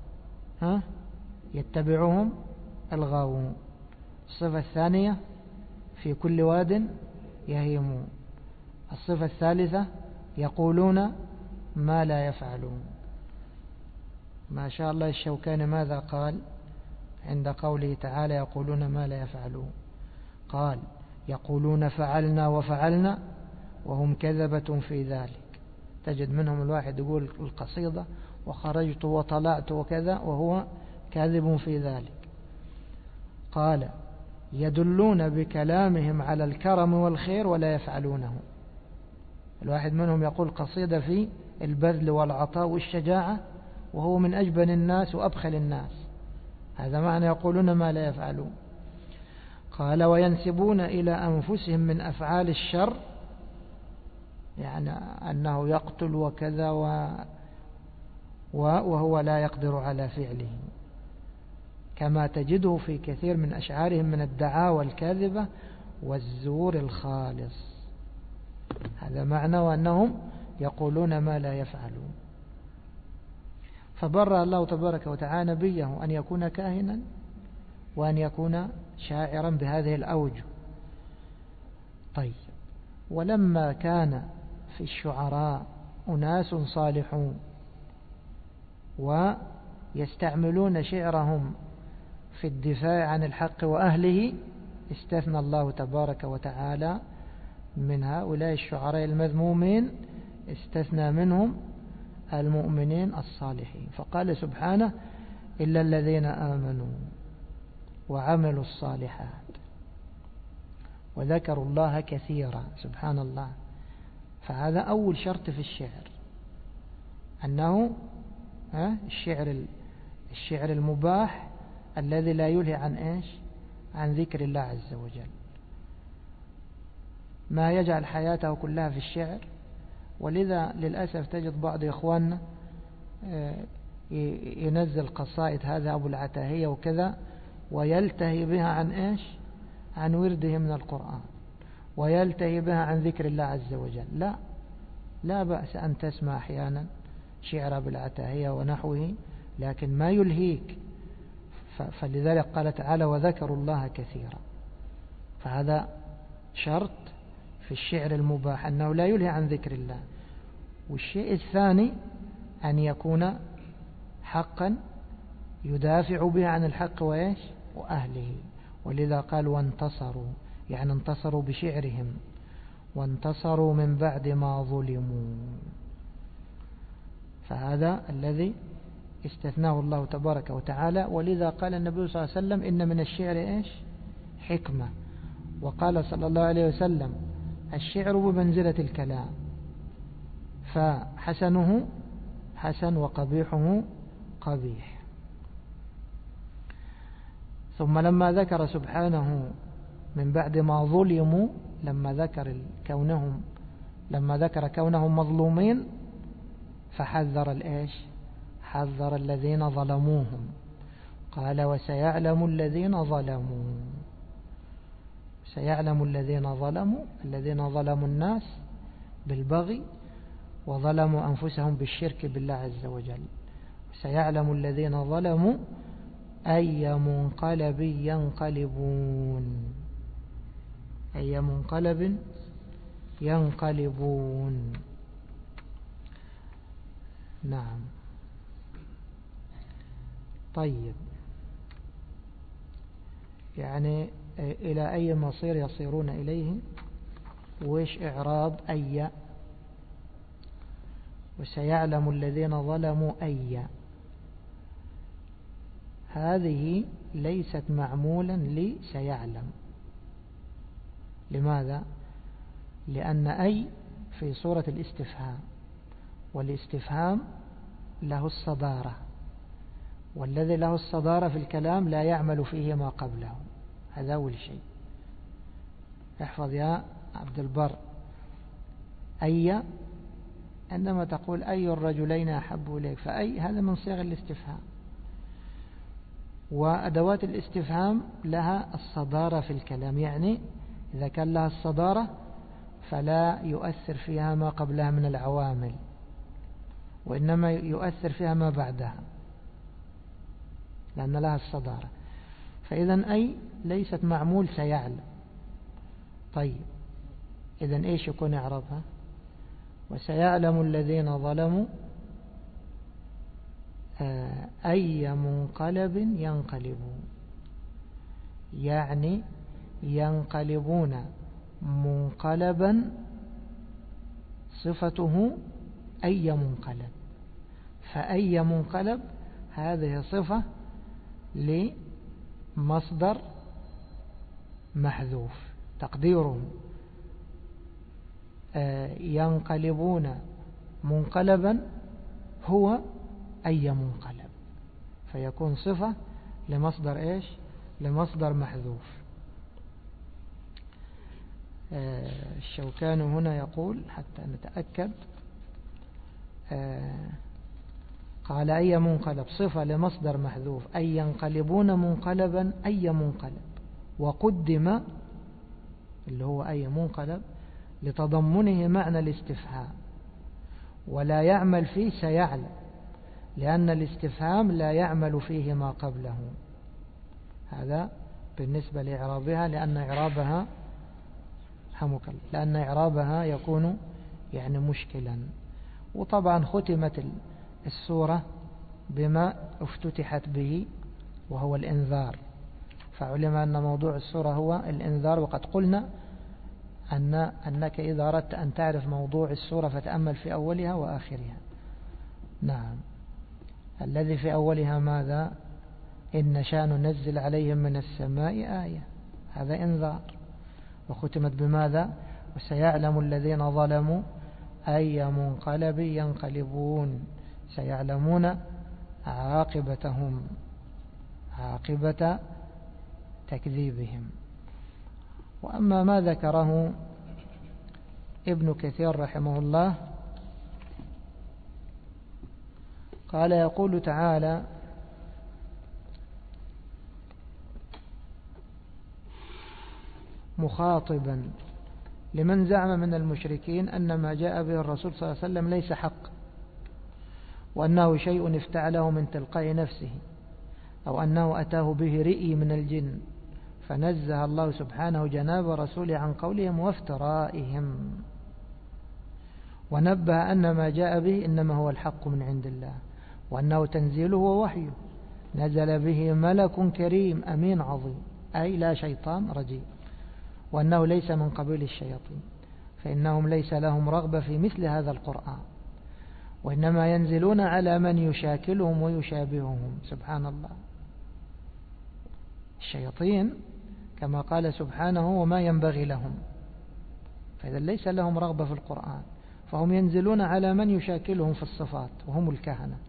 يتبعهم الغاوون. الصفة الثانية: في كل واد يهيمون. الصفة الثالثة: يقولون ما لا يفعلون. ما شاء الله الشوكاني ماذا قال عند قوله تعالى يقولون ما لا يفعلون؟ قال: يقولون فعلنا وفعلنا وهم كذبة في ذلك. تجد منهم الواحد يقول القصيدة وخرجت وطلعت وكذا وهو كاذب في ذلك. قال: يدلون بكلامهم على الكرم والخير ولا يفعلونه. الواحد منهم يقول قصيدة في البذل والعطاء والشجاعة وهو من أجبن الناس وأبخل الناس. هذا معنى يقولون ما لا يفعلون. قال: وينسبون إلى أنفسهم من أفعال الشر، يعني أنه يقتل وكذا وهو لا يقدر على فعله، كما تجده في كثير من أشعارهم من الدعاوى الكاذبة والزور الخالص. هذا معنى وأنهم يقولون ما لا يفعلون. فبرأ الله تبارك وتعالى نبيه أن يكون كاهنا وأن يكون شاعرا بهذه الأوجه. طيب، ولما كان في الشعراء أناس صالحون ويستعملون شعرهم في الدفاع عن الحق وأهله، استثنى الله تبارك وتعالى من هؤلاء الشعراء المذمومين، استثنى منهم المؤمنين الصالحين، فقال سبحانه: إلا الذين آمنوا وعملوا الصالحات. وذكروا الله كثيرا، سبحان الله. فهذا أول شرط في الشعر، أنه الشعر المباح الذي لا يلهي عن إيش؟ عن ذكر الله عز وجل. ما يجعل حياته كلها في الشعر. ولذا للأسف تجد بعض إخواننا ينزل قصائد هذا أبو العتاهية وكذا ويلتهي بها عن إيش؟ عن ورده من القرآن، ويلتهي بها عن ذكر الله عز وجل. لا بأس أن تسمع أحيانا شعر أبو العتاهية ونحوه، لكن ما يلهيك. فلذلك قال تعالى وذكروا الله كثيرا. فهذا شرط في الشعر المباح أنه لا يلهي عن ذكر الله. والشيء الثاني أن يكون حقا يدافع به عن الحق وإيش وأهله. ولذا قال وانتصروا، يعني انتصروا بشعرهم، وانتصروا من بعد ما ظلموا. فهذا الذي استثناه الله تبارك وتعالى. ولذا قال النبي صلى الله عليه وسلم إن من الشعر إيش حكمة. وقال صلى الله عليه وسلم الشعر بمنزلة الكلام، فحسنه حسن وقبيحه قبيح. ثم لما ذكر سبحانه من بعد ما ظلموا، لما ذكر كونهم مظلومين، فحذر الإيش؟ حذر الذين ظلموهم. قال وسيعلم الذين ظلموا. سيعلم الذين ظلموا، الذين ظلموا الناس بالبغي وظلموا أنفسهم بالشرك بالله عز وجل. سيعلم الذين ظلموا أي منقلب ينقلبون. أي منقلب ينقلبون. نعم. طيب، يعني إلى أي مصير يصيرون إليه؟ وإيش إعراب أي؟ وسيعلم الذين ظلموا أي، هذه ليست معمولا لسيعلم. لماذا؟ لأن أي في صورة الاستفهام، والاستفهام له الصدارة، والذي له الصدارة في الكلام لا يعمل فيه ما قبله. هذا أول شيء. احفظ يا عبد البر. أي عندما تقول أي الرجلين أحب إليك، فأي هذا من صيغ الاستفهام، وأدوات الاستفهام لها الصدارة في الكلام. يعني إذا كان لها الصدارة فلا يؤثر فيها ما قبلها من العوامل، وإنما يؤثر فيها ما بعدها لأن لها الصدارة. فإذا أي ليست معمول سيعلم. طيب، إذن إيش يكون إعرابها؟ وسيعلم الذين ظلموا أي منقلب ينقلبون، يعني ينقلبون منقلبا صفته أي منقلب. فأي منقلب هذه صفة لمصدر محذوف، تقديره ينقلبون منقلبا هو أي منقلب، فيكون صفة لمصدر إيش؟ لمصدر محذوف. الشوكاني هنا يقول حتى نتأكد، قال أي منقلب صفة لمصدر محذوف أي ينقلبون منقلبا أي منقلب، وقدم اللي هو أي منقلب لتضمنه معنى الاستفهام، ولا يعمل فيه سيعلم، لأن الاستفهام لا يعمل فيه ما قبله. هذا بالنسبة لإعرابها، لأن إعرابها يكون يعني مشكلا. وطبعا ختمت السورة بما افتتحت به وهو الإنذار، فعلم أن موضوع السورة هو الإنذار. وقد قلنا أنك إذا أردت أن تعرف موضوع السورة فتأمل في أولها وآخرها. نعم. الذي في أولها ماذا؟ إن نشاء ننزل عليهم من السماء آية، هذا إنذار. وختمت بماذا؟ وسيعلم الذين ظلموا أي منقلب ينقلبون، سيعلمون عاقبتهم، عاقبة تكذيبهم. وأما ما ذكره ابن كثير رحمه الله قال يقول تعالى: مخاطبا لمن زعم من المشركين أن ما جاء به الرسول صلى الله عليه وسلم ليس حق، وأنه شيء افتعله من تلقاء نفسه، أو أنه أتاه به رئي من الجن، فنزه الله سبحانه جناب رسوله عن قولهم وافترائهم، ونبه أن ما جاء به إنما هو الحق من عند الله، وأنه تنزيله ووحيه نزل به ملك كريم أمين عظيم، أي لا شيطان رجيم، وأنه ليس من قبيل الشياطين، فإنهم ليس لهم رغبة في مثل هذا القرآن، وإنما ينزلون على من يشاكلهم ويشابههم. سبحان الله، الشياطين كما قال سبحانه: وما ينبغي لهم، فإذا ليس لهم رغبة في القرآن، فهم ينزلون على من يشاكلهم في الصفات، وهم الكهنة.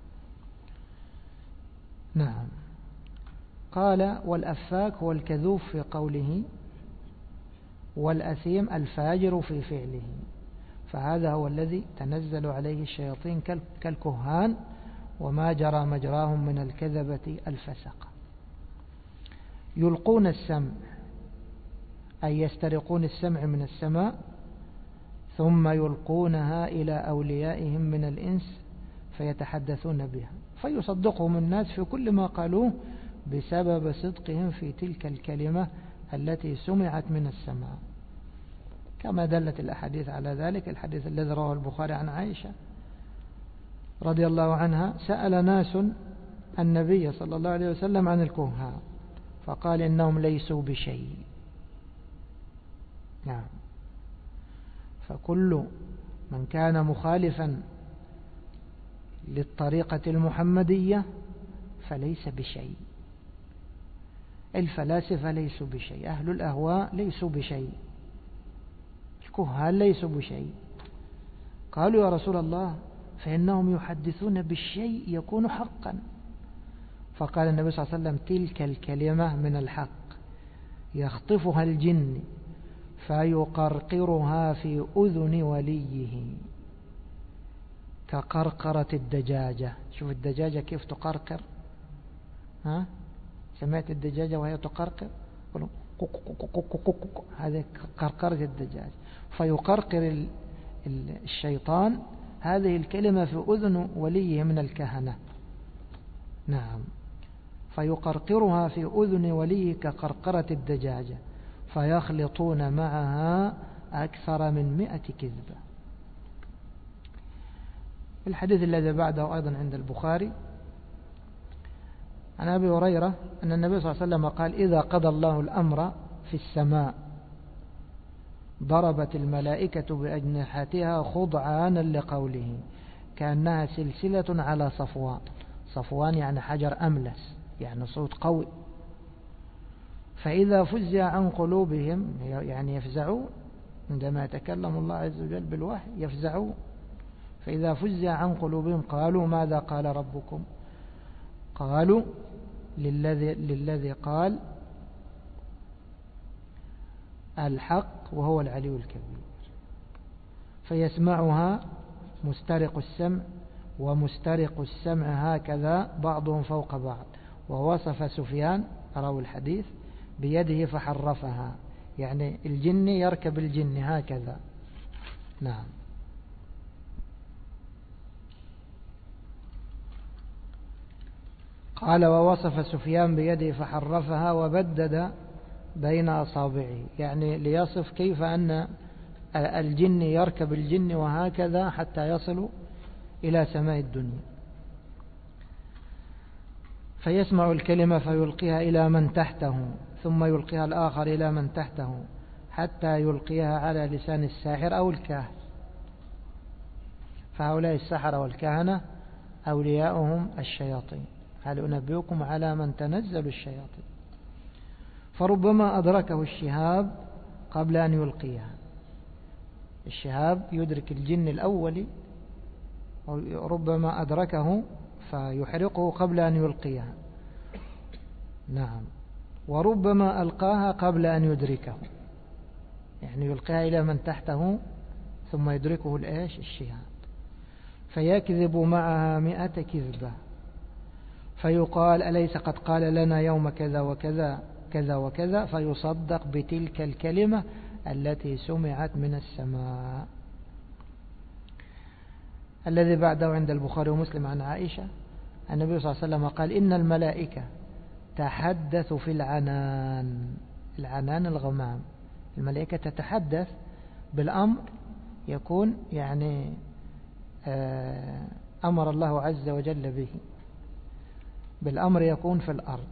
نعم. قال: والأفاك هو الكذوب في قوله، والأثيم الفاجر في فعله، فهذا هو الذي تنزل عليه الشياطين كالكهان، وما جرى مجراهم من الكذبة الفسقة. يلقون السمع، أي يسترقون السمع من السماء، ثم يلقونها إلى أوليائهم من الإنس فيتحدثون بها، فيصدقهم الناس في كل ما قالوه بسبب صدقهم في تلك الكلمة التي سمعت من السماء، كما دلت الأحاديث على ذلك. الحديث الذي رواه البخاري عن عائشة رضي الله عنها: سأل ناس النبي صلى الله عليه وسلم عن الكهان، فقال: إنهم ليسوا بشيء. نعم. فكل من كان مخالفا للطريقة المحمدية فليس بشيء. الفلاسفة ليسوا بشيء، أهل الأهواء ليسوا بشيء، الكهان ليسوا بشيء. قالوا: يا رسول الله، فإنهم يحدثون بالشيء يكون حقا. فقال النبي صلى الله عليه وسلم: تلك الكلمة من الحق يخطفها الجن فيقرقرها في أذن وليه كقرقرة الدجاجة. شوف الدجاجة كيف تقرقر، ها؟ سمعت الدجاجة وهي تقرقر؟ هذه قرقرة الدجاج. فيقرقر الشيطان هذه الكلمة في أذن وليه من الكهنة. نعم. فيقرقرها في أذن وليه كقرقرة الدجاجة، فيخلطون معها أكثر من 100 كذبة. الحديث الذي بعده أيضا عند البخاري عن أبي هريرة أن النبي صلى الله عليه وسلم قال: إذا قضى الله الأمر في السماء ضربت الملائكة بأجنحتها خضعانا لقوله كأنها سلسلة على صفوان. صفوان يعني حجر أملس، يعني صوت قوي. فإذا فزع عن قلوبهم، يعني يفزعون عندما يتكلم الله عز وجل بالوحي، يفزعون. فإذا فزع عن قلوبهم قالوا: ماذا قال ربكم؟ قالوا: للذي قال الحق وهو العلي الكبير. فيسمعها مسترق السمع ومسترق السمع هكذا بعضهم فوق بعض. ووصف سفيان راوي الحديث بيده فحرفها، يعني الجن يركب الجن هكذا. نعم. قال: ووصف سفيان بيده فحرفها وبدد بين أصابعه، يعني ليصف كيف أن الجن يركب الجن وهكذا حتى يصلوا إلى سماء الدنيا. فيسمع الكلمة فيلقيها إلى من تحته، ثم يلقيها الآخر إلى من تحته، حتى يلقيها على لسان الساحر أو الكاهن. فهؤلاء السحرة والكهنة أولياؤهم الشياطين. هل أنبئكم على من تنزل الشياطين؟ فربما أدركه الشهاب قبل أن يلقيها. الشهاب يدرك الجن الأول، وربما أدركه فيحرقه قبل أن يلقيها. نعم. وربما ألقاها قبل أن يدركه، يعني يلقيها إلى من تحته ثم يدركه الشهاب. فيكذب معها 100 كذبة، فيقال أليس قد قال لنا يوم كذا وكذا كذا وكذا، فيصدق بتلك الكلمة التي سمعت من السماء. الذي بعده عند البخاري ومسلم عن عائشة النبي صلى الله عليه وسلم قال إن الملائكة تحدث في العنان، العنان الغمام، الملائكة تتحدث بالأمر يكون يعني أمر الله عز وجل به، بالأمر يكون في الأرض.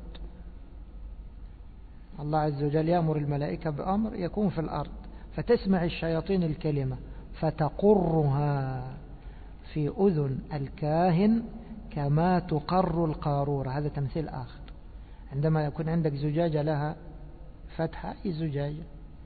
الله عز وجل يأمر الملائكة بأمر يكون في الأرض، فتسمع الشياطين الكلمة فتقرها في أذن الكاهن كما تقر القارورة. هذا تمثيل آخر، عندما يكون عندك زجاجة لها فتحة، أي زجاجة،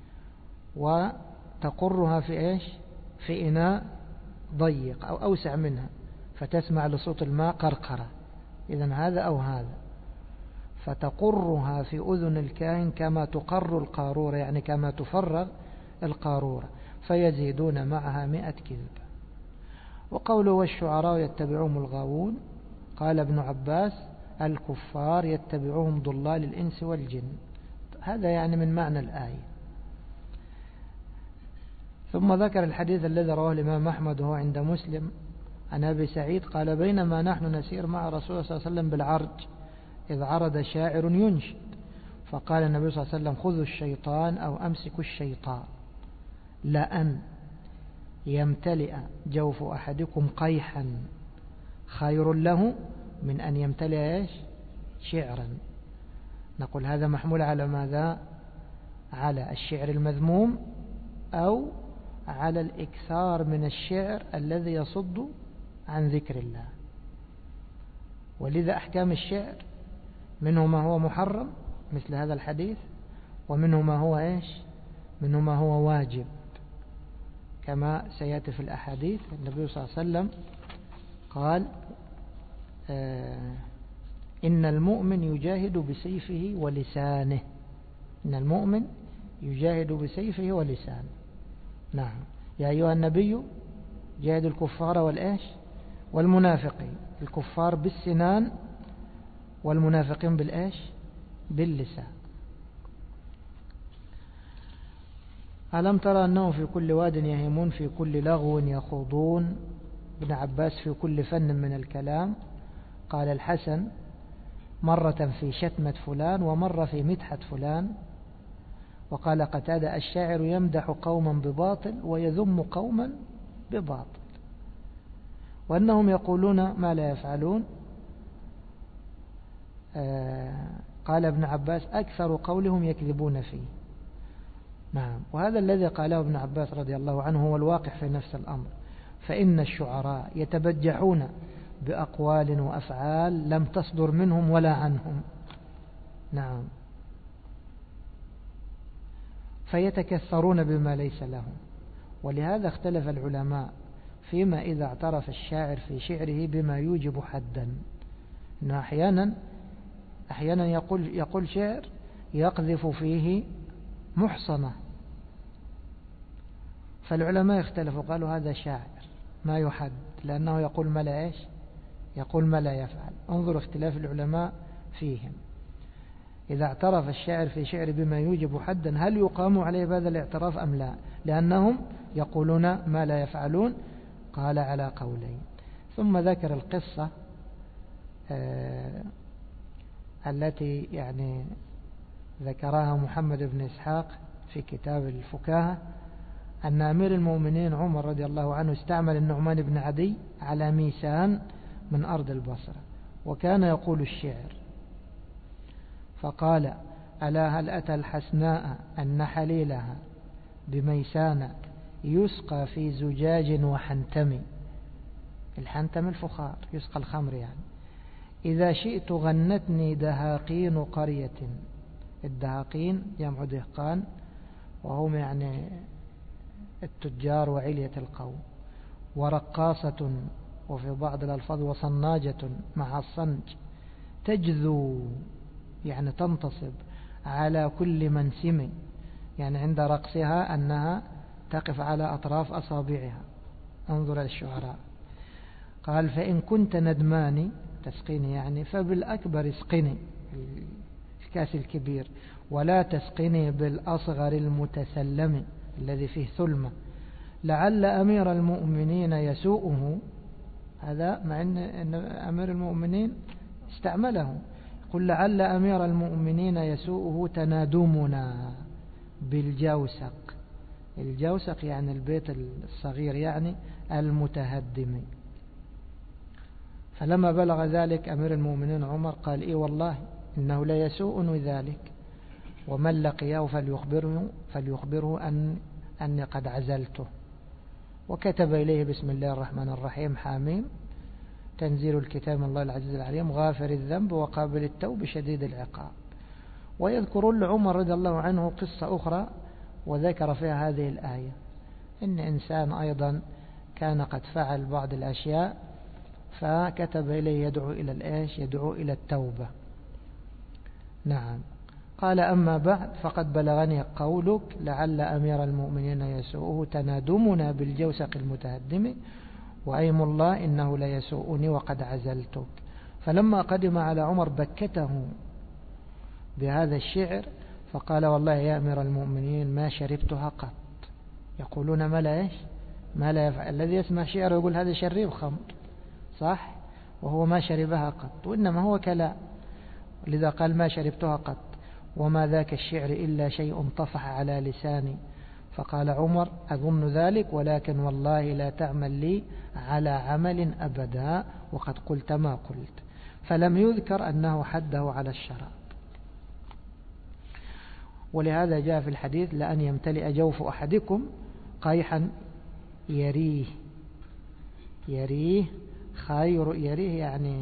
وتقرها في إيش؟ في إناء ضيق أو أوسع منها، فتسمع لصوت الماء قرقرة، إذن هذا أو هذا. فتقرها في أذن الكاهن كما تقر القارورة، يعني كما تفرغ القارورة، فيزيدون معها 100 كذبة. وقوله والشعراء يتبعهم الغاوون، قال ابن عباس الكفار يتبعهم ضلال الإنس والجن، هذا يعني من معنى الآية. ثم ذكر الحديث الذي رواه الإمام أحمد وهو عند مسلم عن أبي سعيد قال بينما نحن نسير مع رسول الله صلى الله عليه وسلم بالعرج إذ عرض شاعر ينشد، فقال النبي صلى الله عليه وسلم خذوا الشيطان أو أمسكوا الشيطان، لأن يمتلئ جوف أحدكم قيحا خير له من أن يمتلئ إيش؟ شعرا. نقول هذا محمول على ماذا؟ على الشعر المذموم أو على الإكثار من الشعر الذي يصد عن ذكر الله. ولذا أحكام الشعر منه ما هو محرم مثل هذا الحديث، ومنه ما هو إيش؟ منه ما هو واجب كما سيأتي في الأحاديث. النبي صلى الله عليه وسلم قال إن المؤمن يجاهد بسيفه ولسانه، إن المؤمن يجاهد بسيفه ولسانه. نعم، يا أيها النبي جاهد الكفار والإيش؟ والمنافقين، الكفار بالسنان والمنافقين بالإيش؟ باللسان. ألم ترى أنه في كل واد يهيمون في كل لغو يخوضون؟ ابن عباس في كل فن من الكلام. قال الحسن مرة في شتمة فلان ومرة في مدحة فلان. وقال قتادة الشاعر يمدح قوما بباطل ويذم قوما بباطل، وأنهم يقولون ما لا يفعلون. قال ابن عباس أكثر قولهم يكذبون فيه. نعم، وهذا الذي قاله ابن عباس رضي الله عنه هو الواقع في نفس الأمر، فإن الشعراء يتبجحون بأقوال وأفعال لم تصدر منهم ولا عنهم. نعم، فيتكثرون بما ليس لهم. ولهذا اختلف العلماء فيما إذا اعترف الشاعر في شعره بما يوجب حدا، إنه أحيانا يقول شعر يقذف فيه محصنة، فالعلماء اختلفوا قالوا هذا شاعر ما يحد لأنه يقول ما لا إيش؟ يقول ما لا يفعل. انظر اختلاف العلماء فيهم. إذا اعترف الشاعر في شعر بما يوجب حدا هل يقام عليه بهذا الاعتراف أم لا؟ لأنهم يقولون ما لا يفعلون. قال على قولين. ثم ذكر القصة التي يعني ذكرها محمد بن إسحاق في كتاب الفكاهة، أن أمير المؤمنين عمر رضي الله عنه استعمل النعمان بن عدي على ميسان من أرض البصرة، وكان يقول الشعر، فقال ألا هل أتى الحسناء أن حليلها بميسان يسقى في زجاج وحنتم. الحنتم الفخار، يسقى الخمر يعني. إذا شئت غنتني دهاقين قرية، الدهاقين جمع دهقان وهم يعني التجار وعلية القوم، ورقاصة وفي بعض الألفاظ وصناجة مع الصنج، تجذو يعني تنتصب على كل منسم، يعني عند رقصها أنها تقف على أطراف أصابعها. انظر الشعراء. قال فإن كنت ندماني تسقيني يعني فبالأكبر اسقني الكاس الكبير، ولا تسقني بالأصغر المتسلم الذي فيه ثلمة، لعل أمير المؤمنين يسوءه. هذا مع أن أمير المؤمنين استعمله، قل لعل أمير المؤمنين يسوءه تنادمنا بالجوسق. الجوسق يعني البيت الصغير يعني المتهدم. فلما بلغ ذلك أمير المؤمنين عمر قال إيه والله إنه لا يسوءني ذلك، ومن لقيه فليخبره أني قد عزلته. وكتب إليه بسم الله الرحمن الرحيم حاميم تنزيل الكتاب من الله العزيز العليم غافر الذنب وقابل التوب شديد العقاب. ويذكر لعمر رضي الله عنه قصة أخرى وذكر فيها هذه الآية، إن إنسان أيضا كان قد فعل بعض الأشياء فكتب إليه يدعو إلى التوبة. نعم. قال أما بعد فقد بلغني قولك لعل أمير المؤمنين يسوءه تنادمنا بالجوسق المتهدم، وأيم الله إنه لا يسوءني وقد عزلتك. فلما قدم على عمر بكته بهذا الشعر فقال والله يا أمير المؤمنين ما شربتها قط. يقولون ما لا يفعل الذي يسمع شعر يقول هذا شريب خمر، صح؟ وهو ما شربها قط، وإنما هو كلام. لذا قال ما شربتها قط وما ذاك الشعر إلا شيء طفح على لساني. فقال عمر أظن ذلك، ولكن والله لا تعمل لي على عمل أبدا وقد قلت ما قلت. فلم يذكر أنه حده على الشراب. ولهذا جاء في الحديث لأن يمتلئ جوف أحدكم قيحا يريه خير، يريه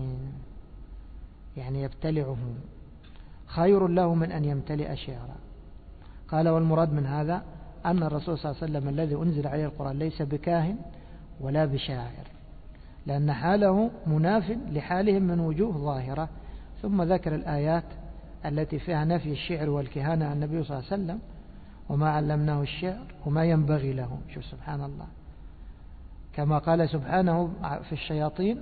يعني يبتلعه، خير له من أن يمتلئ شعرا. قال والمراد من هذا أن الرسول صلى الله عليه وسلم الذي أنزل عليه القرآن ليس بكاهن ولا بشاعر، لأن حاله مناف لحالهم من وجوه ظاهرة. ثم ذكر الآيات التي فيها نفي الشعر والكهانة عن النبي صلى الله عليه وسلم، وما علمناه الشعر وما ينبغي له. شوف سبحان الله، كما قال سبحانه في الشياطين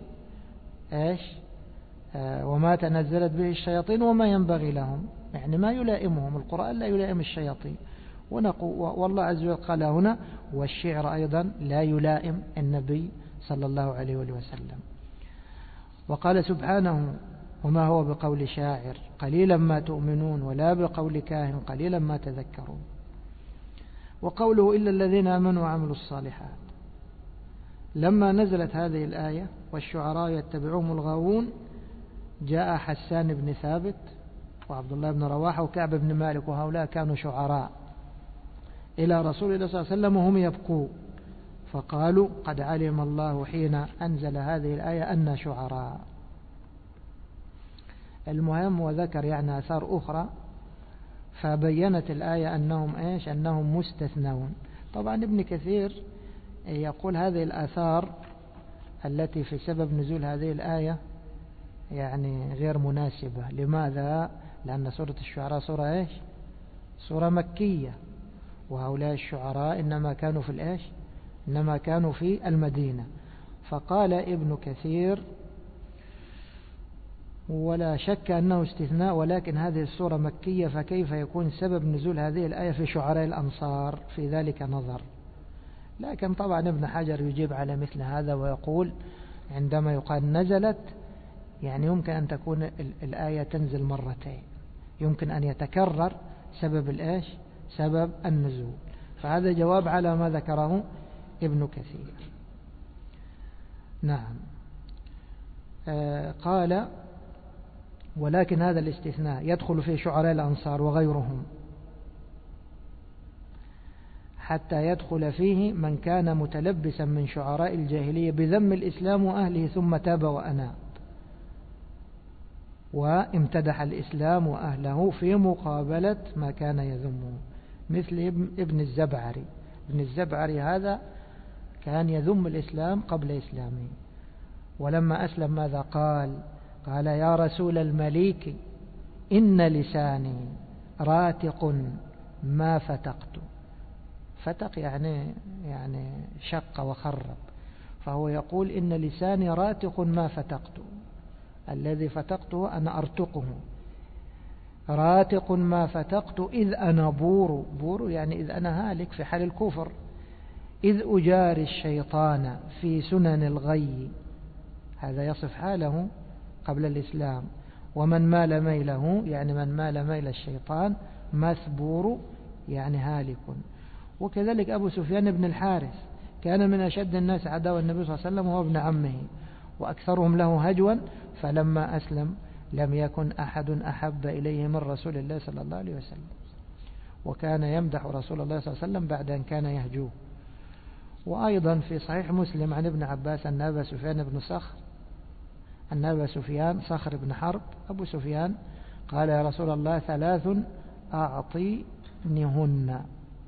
وما تنزلت به الشياطين وما ينبغي لهم، يعني ما يلائمهم القرآن، لا يلائم الشياطين. والله عز وجل قال هنا والشعر أيضا لا يلائم النبي صلى الله عليه وسلم. وقال سبحانه وما هو بقول شاعر قليلا ما تؤمنون ولا بقول كاهن قليلا ما تذكرون. وقوله إلا الذين آمنوا وعملوا الصالحات، لما نزلت هذه الآية والشعراء يتبعهم الغاوون، جاء حسان بن ثابت وعبد الله بن رواحة وكعب بن مالك، وهؤلاء كانوا شعراء، إلى رسول الله صلى الله عليه وسلم وهم يبكون، فقالوا قد علم الله حين أنزل هذه الآية أن شعراء. المهم وذكر يعني آثار أخرى، فبينت الآية أنهم مستثنون. طبعا ابن كثير يقول هذه الآثار التي في سبب نزول هذه الآية يعني غير مناسبة. لماذا؟ لأن سورة الشعراء سورة مكية، وهؤلاء الشعراء إنما كانوا في المدينة. فقال ابن كثير ولا شك أنه استثناء، ولكن هذه السورة مكية، فكيف يكون سبب نزول هذه الآية في شعراء الأنصار؟ في ذلك نظر. لكن طبعا ابن حجر يجيب على مثل هذا ويقول عندما يقال نزلت يعني يمكن أن تكون الآية تنزل مرتين، يمكن أن يتكرر سبب النزول. فهذا جواب على ما ذكره ابن كثير. نعم. قال ولكن هذا الاستثناء يدخل فيه شعراء الأنصار وغيرهم، حتى يدخل فيه من كان متلبسا من شعراء الجاهلية بذم الإسلام وأهله ثم تاب وأناب وامتدح الإسلام وأهله في مقابلة ما كان يذمه، مثل ابن الزبعري. ابن الزبعري هذا كان يذم الإسلام قبل إسلامه، ولما أسلم ماذا قال يا رسول المليك إن لساني راتق ما فتقت. فتق يعني شق وخرب. فهو يقول إن لساني راتق ما فتقته، الذي فتقته أنا أرتقه، راتق ما فتقت إذ أنا بور يعني إذ أنا هالك في حال الكفر، إذ أجاري الشيطان في سنن الغي، هذا يصف حاله قبل الإسلام. ومن مال ميله يعني من مال ميل الشيطان، مثبور يعني هالك. وكذلك أبو سفيان بن الحارث كان من أشد الناس عداوة النبي صلى الله عليه وسلم وهو ابن عمه وأكثرهم له هجوا، فلما أسلم لم يكن أحد أحب إليه من رسول الله صلى الله عليه وسلم، وكان يمدح رسول الله صلى الله عليه وسلم بعد أن كان يهجوه. وأيضا في صحيح مسلم عن ابن عباس أن أبا سفيان صخر بن حرب أبو سفيان قال يا رسول الله 3 أعطينهن،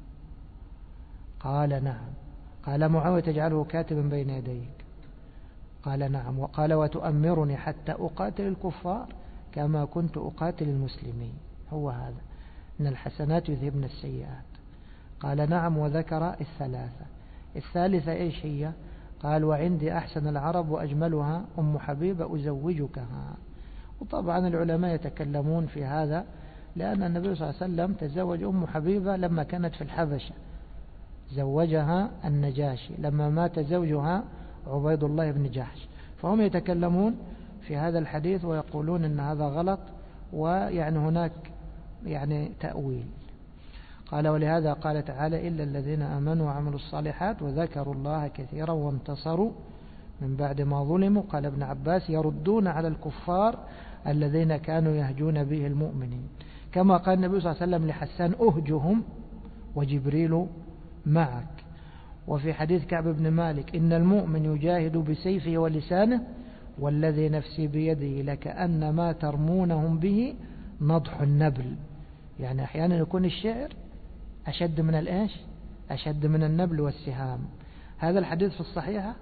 قال نعم. قال معاوية تجعله كاتبا بين يديك، قال نعم. وقال وتؤمرني حتى أقاتل الكفار كما كنت أقاتل المسلمين، هو هذا إن الحسنات يذهبن السيئات. قال نعم. وذكر 3. الثالثة إيش هي؟ قال وعندي أحسن العرب وأجملها أم حبيبة أزوجكها. وطبعا العلماء يتكلمون في هذا، لأن النبي صلى الله عليه وسلم تزوج أم حبيبة لما كانت في الحبشة، زوجها النجاشي لما مات زوجها عبيد الله بن جحش، فهم يتكلمون في هذا الحديث ويقولون أن هذا غلط، ويعني هناك يعني تأويل. قال ولهذا قال تعالى إلا الذين آمنوا وعملوا الصالحات وذكروا الله كثيرا وانتصروا من بعد ما ظلموا. قال ابن عباس يردون على الكفار الذين كانوا يهجون به المؤمنين، كما قال النبي صلى الله عليه وسلم لحسان أهجهم وجبريل معك. وفي حديث كعب بن مالك إن المؤمن يجاهد بسيفه ولسانه والذي نفسي بيده لكأن ما ترمونهم به نضح النبل، يعني أحيانا يكون الشعر أشد من الإيش؟ أشد من النبل والسهام. هذا الحديث في الصحيحة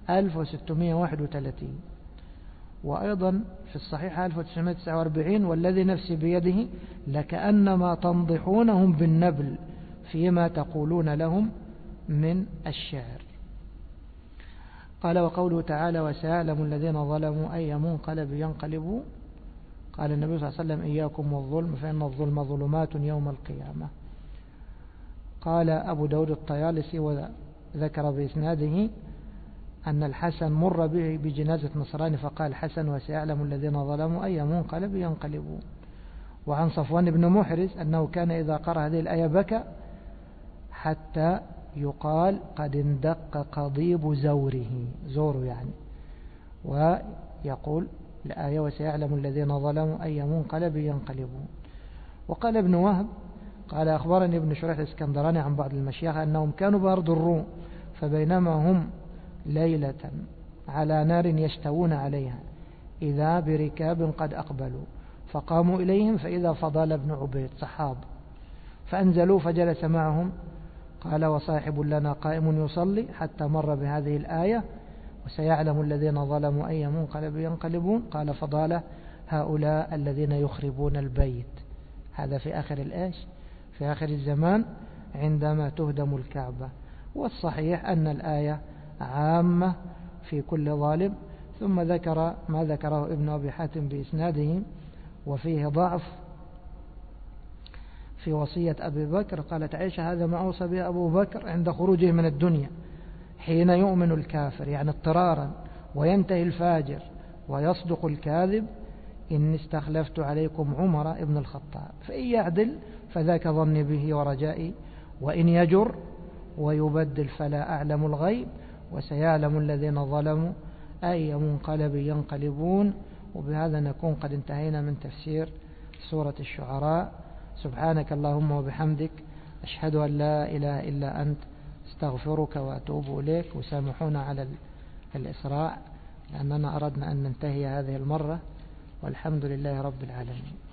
1631، وأيضا في الصحيحة 1949 والذي نفسي بيده لكأنما تنضحونهم بالنبل فيما تقولون لهم من الشعر. قال وقوله تعالى وسيعلم الذين ظلموا أي منقلب ينقلبون. قال النبي صلى الله عليه وسلم إياكم والظلم فإن الظلم ظلمات يوم القيامة. قال أبو داود الطيالسي وذكر بإسناده أن الحسن مر به بجنازة نصراني فقال حسن وسيعلم الذين ظلموا أي منقلب ينقلبون. وعن صفوان بن محرز أنه كان إذا قرأ هذه الآية بكى حتى يقال قد اندق قضيب زوره يعني، ويقول الآية وسيعلم الذين ظلموا أي منقلب ينقلبون. وقال ابن وهب قال أخبرني ابن شريح الاسكندراني عن بعض المشايخ أنهم كانوا بأرض الروم فبينما هم ليلة على نار يشتوون عليها إذا بركاب قد أقبلوا فقاموا إليهم فإذا فضال بن عبيد صحاب فأنزلوا فجلس معهم. قال وصاحب لنا قائم يصلي حتى مر بهذه الآية وسيعلم الذين ظلموا أي منقلب ينقلبون. قال فضال هؤلاء الذين يخربون البيت. هذا في آخر الآية في آخر الزمان عندما تهدم الكعبة. والصحيح أن الآية عامة في كل ظالم. ثم ذكر ما ذكره ابن أبي حاتم بإسناده وفيه ضعف في وصية أبي بكر. قالت عائشة هذا ما أوصى به أبو بكر عند خروجه من الدنيا حين يؤمن الكافر يعني اضطرارا وينتهي الفاجر ويصدق الكاذب إني استخلفت عليكم عمر ابن الخطاب فإن يعدل فذاك ظني به ورجائي وإن يجر ويبدل فلا أعلم الغيب وسيعلم الذين ظلموا أي منقلب ينقلبون. وبهذا نكون قد انتهينا من تفسير سورة الشعراء. سبحانك اللهم وبحمدك أشهد أن لا إله إلا أنت استغفرك وأتوب إليك. وسامحونا على الإسراع لأننا أردنا أن ننتهي هذه المرة والحمد لله رب العالمين.